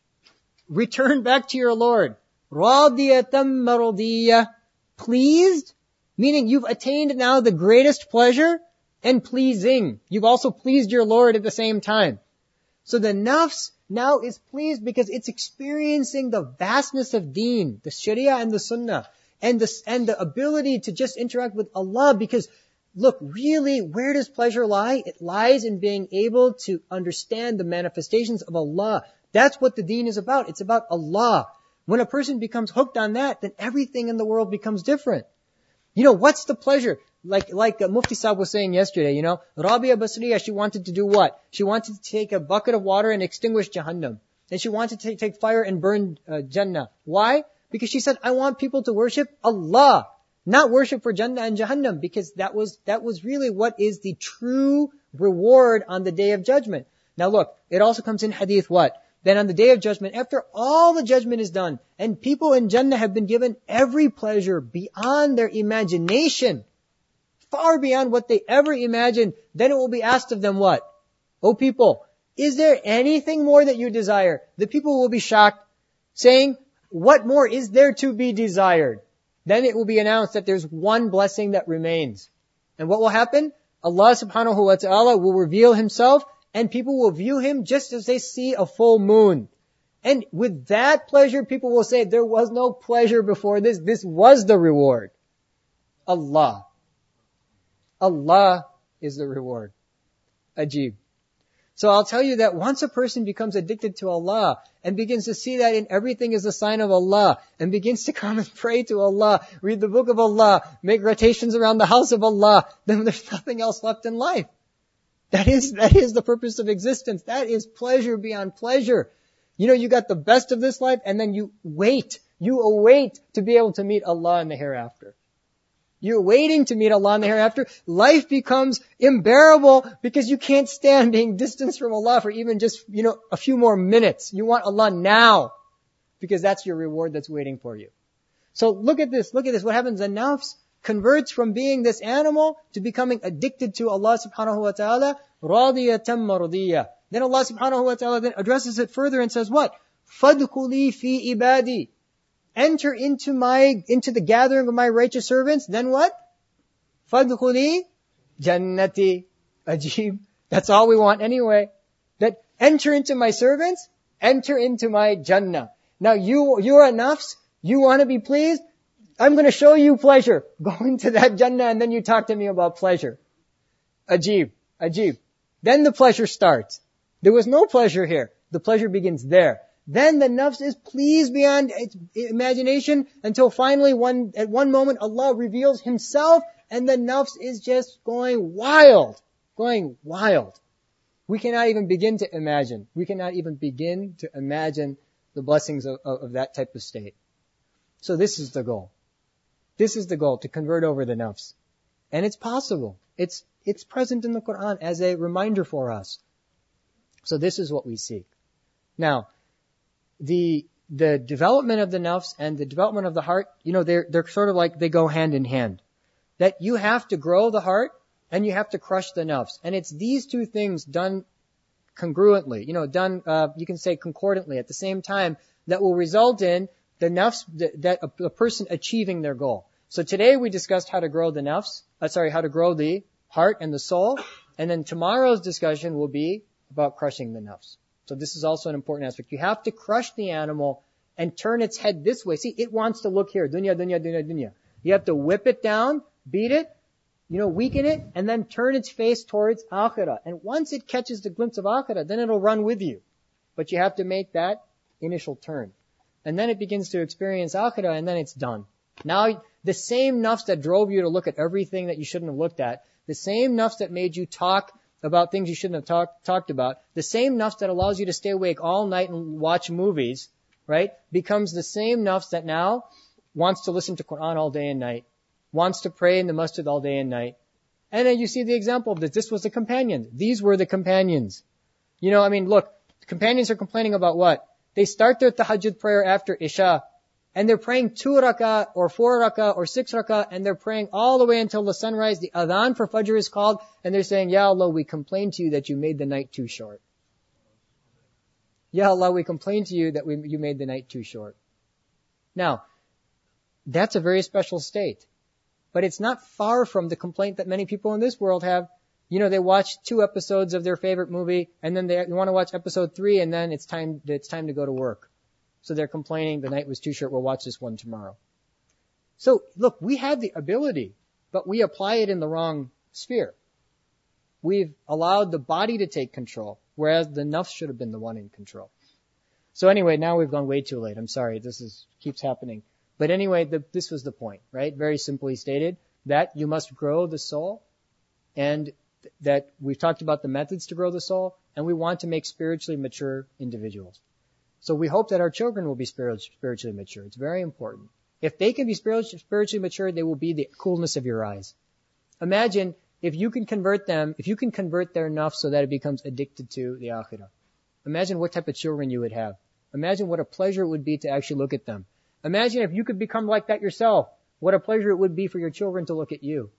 Return back to your Lord. Radiyatan mardiya. Pleased? Meaning you've attained now the greatest pleasure and pleasing. You've also pleased your Lord at the same time. So the nafs now is pleased because it's experiencing the vastness of deen, the sharia and the sunnah, and the ability to just interact with Allah. Because look, really, where does pleasure lie? It lies in being able to understand the manifestations of Allah. That's what the deen is about. It's about Allah. When a person becomes hooked on that, then everything in the world becomes different. You know, what's the pleasure? Like Mufti Saab was saying yesterday, you know, Rabia Basriya, she wanted to do what? She wanted to take a bucket of water and extinguish Jahannam. And she wanted to take fire and burn Jannah. Why? Because she said, I want people to worship Allah, not worship for Jannah and Jahannam, because that was really what is the true reward on the Day of Judgment. Now look, it also comes in hadith what? Then on the Day of Judgment, after all the judgment is done, and people in Jannah have been given every pleasure beyond their imagination, far beyond what they ever imagined, then it will be asked of them what? Oh people, is there anything more that you desire? The people will be shocked, saying, what more is there to be desired? Then it will be announced that there's one blessing that remains. And what will happen? Allah subhanahu wa ta'ala will reveal Himself, and people will view Him just as they see a full moon. And with that pleasure, people will say, there was no pleasure before this. This was the reward. Allah. Allah is the reward. Ajib. So I'll tell you that once a person becomes addicted to Allah and begins to see that in everything is a sign of Allah and begins to come and pray to Allah, read the book of Allah, make rotations around the house of Allah, then there's nothing else left in life. That is the purpose of existence. That is pleasure beyond pleasure. You got the best of this life and then you await to be able to meet Allah in the hereafter. You're waiting to meet Allah in the hereafter. Life becomes unbearable because you can't stand being distanced from Allah for even just, a few more minutes. You want Allah now because that's your reward that's waiting for you. So look at this. What happens? The nafs converts from being this animal to becoming addicted to Allah subhanahu wa ta'ala. Radiyatan mardiyah. Then Allah subhanahu wa ta'ala then addresses it further and says what? Fadkhuli fi ibadi. Enter into the gathering of my righteous servants. Then what? Fadkhuli jannati. Ajib. That's all we want anyway. That enter into my servants, enter into my Jannah. Now you're a nafs. You want to be pleased? I'm going to show you pleasure. Go into that Jannah and then you talk to me about pleasure. Ajib. Then the pleasure starts. There was no pleasure here. The pleasure begins there. Then the nafs is pleased beyond its imagination until finally at one moment Allah reveals Himself and the nafs is just going wild. We cannot even begin to imagine. The blessings of that type of state. So this is the goal. To convert over the nafs. And it's possible. It's present in the Quran as a reminder for us. So this is what we seek. Now, the development of the nafs and the development of the heart, they're sort of like they go hand in hand. That you have to grow the heart and you have to crush the nafs. And it's these two things done congruently, you can say concordantly at the same time that will result in the nafs, that a person achieving their goal. So today we discussed how to grow the nafs, how to grow the heart and the soul. And then tomorrow's discussion will be about crushing the nafs. So this is also an important aspect. You have to crush the animal and turn its head this way. See, it wants to look here. Dunya, dunya, dunya, dunya. You have to whip it down, beat it, weaken it, and then turn its face towards akhirah. And once it catches the glimpse of akhirah, then it'll run with you. But you have to make that initial turn. And then it begins to experience akhirah, and then it's done. Now, the same nafs that drove you to look at everything that you shouldn't have looked at, the same nafs that made you talk about things you shouldn't have talked about, the same nafs that allows you to stay awake all night and watch movies, right, becomes the same nafs that now wants to listen to Quran all day and night, wants to pray in the masjid all day and night. And then you see the example of this. This was the companions. These were the companions. Look, the companions are complaining about what? They start their tahajjud prayer after Isha, and they're praying 2 rakah or 4 rakah or 6 rakah, and they're praying all the way until the sunrise. The adhan for Fajr is called, and they're saying, Ya Allah, we complain to you that you made the night too short. Ya Allah, we complain to you that you made the night too short. Now, that's a very special state. But it's not far from the complaint that many people in this world have. They watch 2 episodes of their favorite movie, and then they want to watch episode 3, and then it's time to go to work. So they're complaining the night was too short, we'll watch this one tomorrow. So look, we have the ability, but we apply it in the wrong sphere. We've allowed the body to take control, whereas the nafs should have been the one in control. So anyway, now we've gone way too late. I'm sorry, keeps happening. But anyway, this was the point, right? Very simply stated, that you must grow the soul, and that we've talked about the methods to grow the soul, and we want to make spiritually mature individuals. So we hope that our children will be spiritually mature. It's very important. If they can be spiritually mature, they will be the coolness of your eyes. Imagine if you can convert their nafs so that it becomes addicted to the akhirah. Imagine what type of children you would have. Imagine what a pleasure it would be to actually look at them. Imagine if you could become like that yourself. What a pleasure it would be for your children to look at you.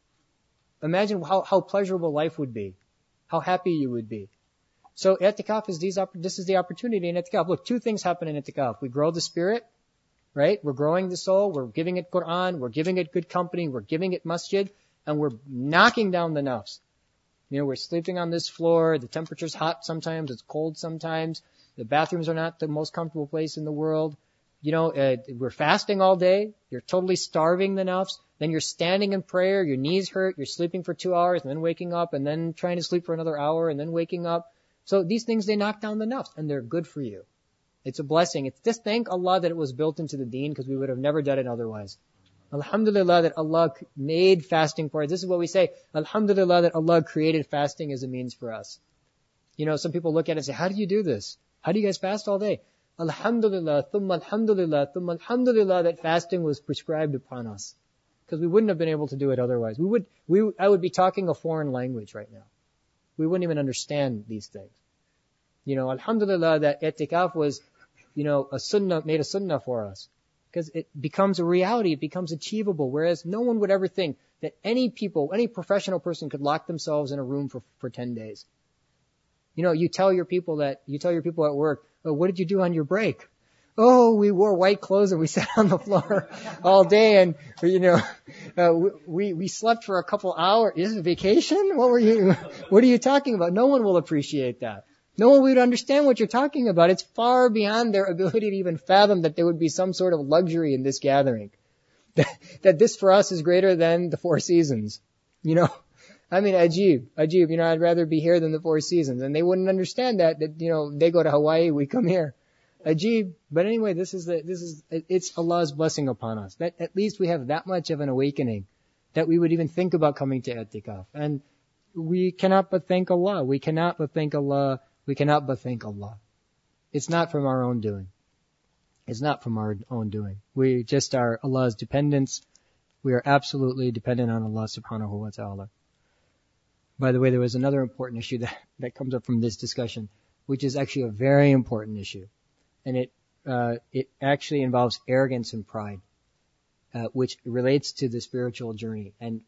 Imagine how pleasurable life would be. How happy you would be. So i'tikaf this is the opportunity in i'tikaf. Look, 2 things happen in i'tikaf. We grow the spirit, right? We're growing the soul. We're giving it Quran. We're giving it good company. We're giving it masjid. And we're knocking down the nafs. We're sleeping on this floor. The temperature's hot sometimes. It's cold sometimes. The bathrooms are not the most comfortable place in the world. We're fasting all day. You're totally starving the nafs. Then you're standing in prayer. Your knees hurt. You're sleeping for 2 hours and then waking up and then trying to sleep for another hour and then waking up. So these things, they knock down the nafs and they're good for you. It's a blessing. It's just thank Allah that it was built into the deen because we would have never done it otherwise. Alhamdulillah that Allah made fasting for us. This is what we say. Alhamdulillah that Allah created fasting as a means for us. Some people look at it and say, how do you do this? How do you guys fast all day? Alhamdulillah, thumma alhamdulillah, thumma alhamdulillah that fasting was prescribed upon us. Because we wouldn't have been able to do it otherwise. I would be talking a foreign language right now. We wouldn't even understand these things. Alhamdulillah that i'tikaf was, made a sunnah for us. Because it becomes a reality, it becomes achievable, whereas no one would ever think that any professional person could lock themselves in a room for 10 days. You tell your people at work, oh, what did you do on your break? Oh, we wore white clothes and we sat on the floor all day and, we slept for a couple hours. Is it vacation? What are you talking about? No one will appreciate that. No one would understand what you're talking about. It's far beyond their ability to even fathom that there would be some sort of luxury in this gathering. That this for us is greater than the 4 seasons. Ajib, I'd rather be here than the 4 seasons. And they wouldn't understand that, they go to Hawaii, we come here. Ajib. But anyway, it's Allah's blessing upon us. That at least we have that much of an awakening that we would even think about coming to i'tikaf. And we cannot but thank Allah. We cannot but thank Allah. It's not from our own doing. We just are Allah's dependents. We are absolutely dependent on Allah subhanahu wa ta'ala. By the way, there was another important issue that comes up from this discussion, which is actually a very important issue. And it actually involves arrogance and pride, which relates to the spiritual journey. And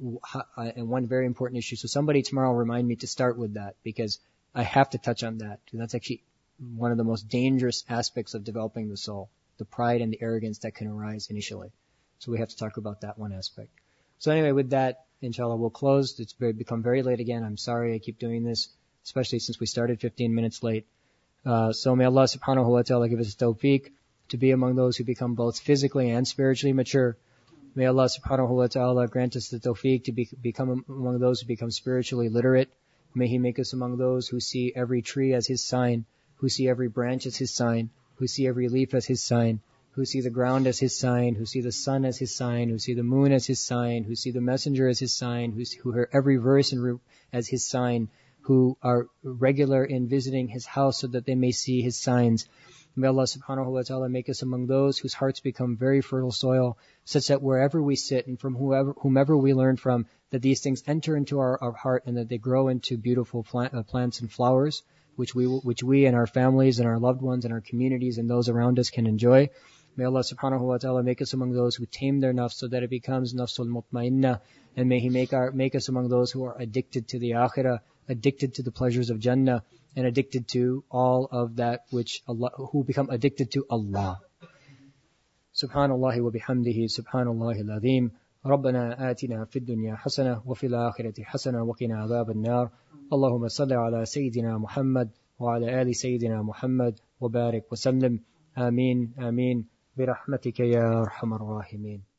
one very important issue. So somebody tomorrow remind me to start with that, because I have to touch on that. That's actually one of the most dangerous aspects of developing the soul, the pride and the arrogance that can arise initially. So we have to talk about that one aspect. So anyway, with that, inshallah, we'll close. It's become very late again. I'm sorry I keep doing this, especially since we started 15 minutes late. So may Allah subhanahu wa ta'ala give us tawfiq to be among those who become both physically and spiritually mature. May Allah subhanahu wa ta'ala grant us the tawfiq to become among those who become spiritually literate. May He make us among those who see every tree as His sign, who see every branch as His sign, who see every leaf as His sign, who see the ground as His sign, who see the sun as His sign, who see the moon as His sign, who see the messenger as His sign, who hear every verse as His sign, who are regular in visiting His house so that they may see His signs. May Allah subhanahu wa ta'ala make us among those whose hearts become very fertile soil, such that wherever we sit and from whomever we learn from, that these things enter into our heart and that they grow into beautiful plants and flowers, which we and our families and our loved ones and our communities and those around us can enjoy. May Allah subhanahu wa ta'ala make us among those who tame their nafs so that it becomes nafsul mutmainnah, and may He make us among those who are addicted to the akhirah, addicted to the pleasures of Jannah, and addicted to all of that who become addicted to Allah. Subhanallah wa bihamdihi, subhanallah al-azim. ربنا آتنا في الدنيا حسنة وفي الآخرة حسنة وقنا عذاب النار. اللهم صل على سيدنا محمد وعلى آل سيدنا محمد وبارك وسلم. آمين آمين برحمتك يا أرحم الراحمين.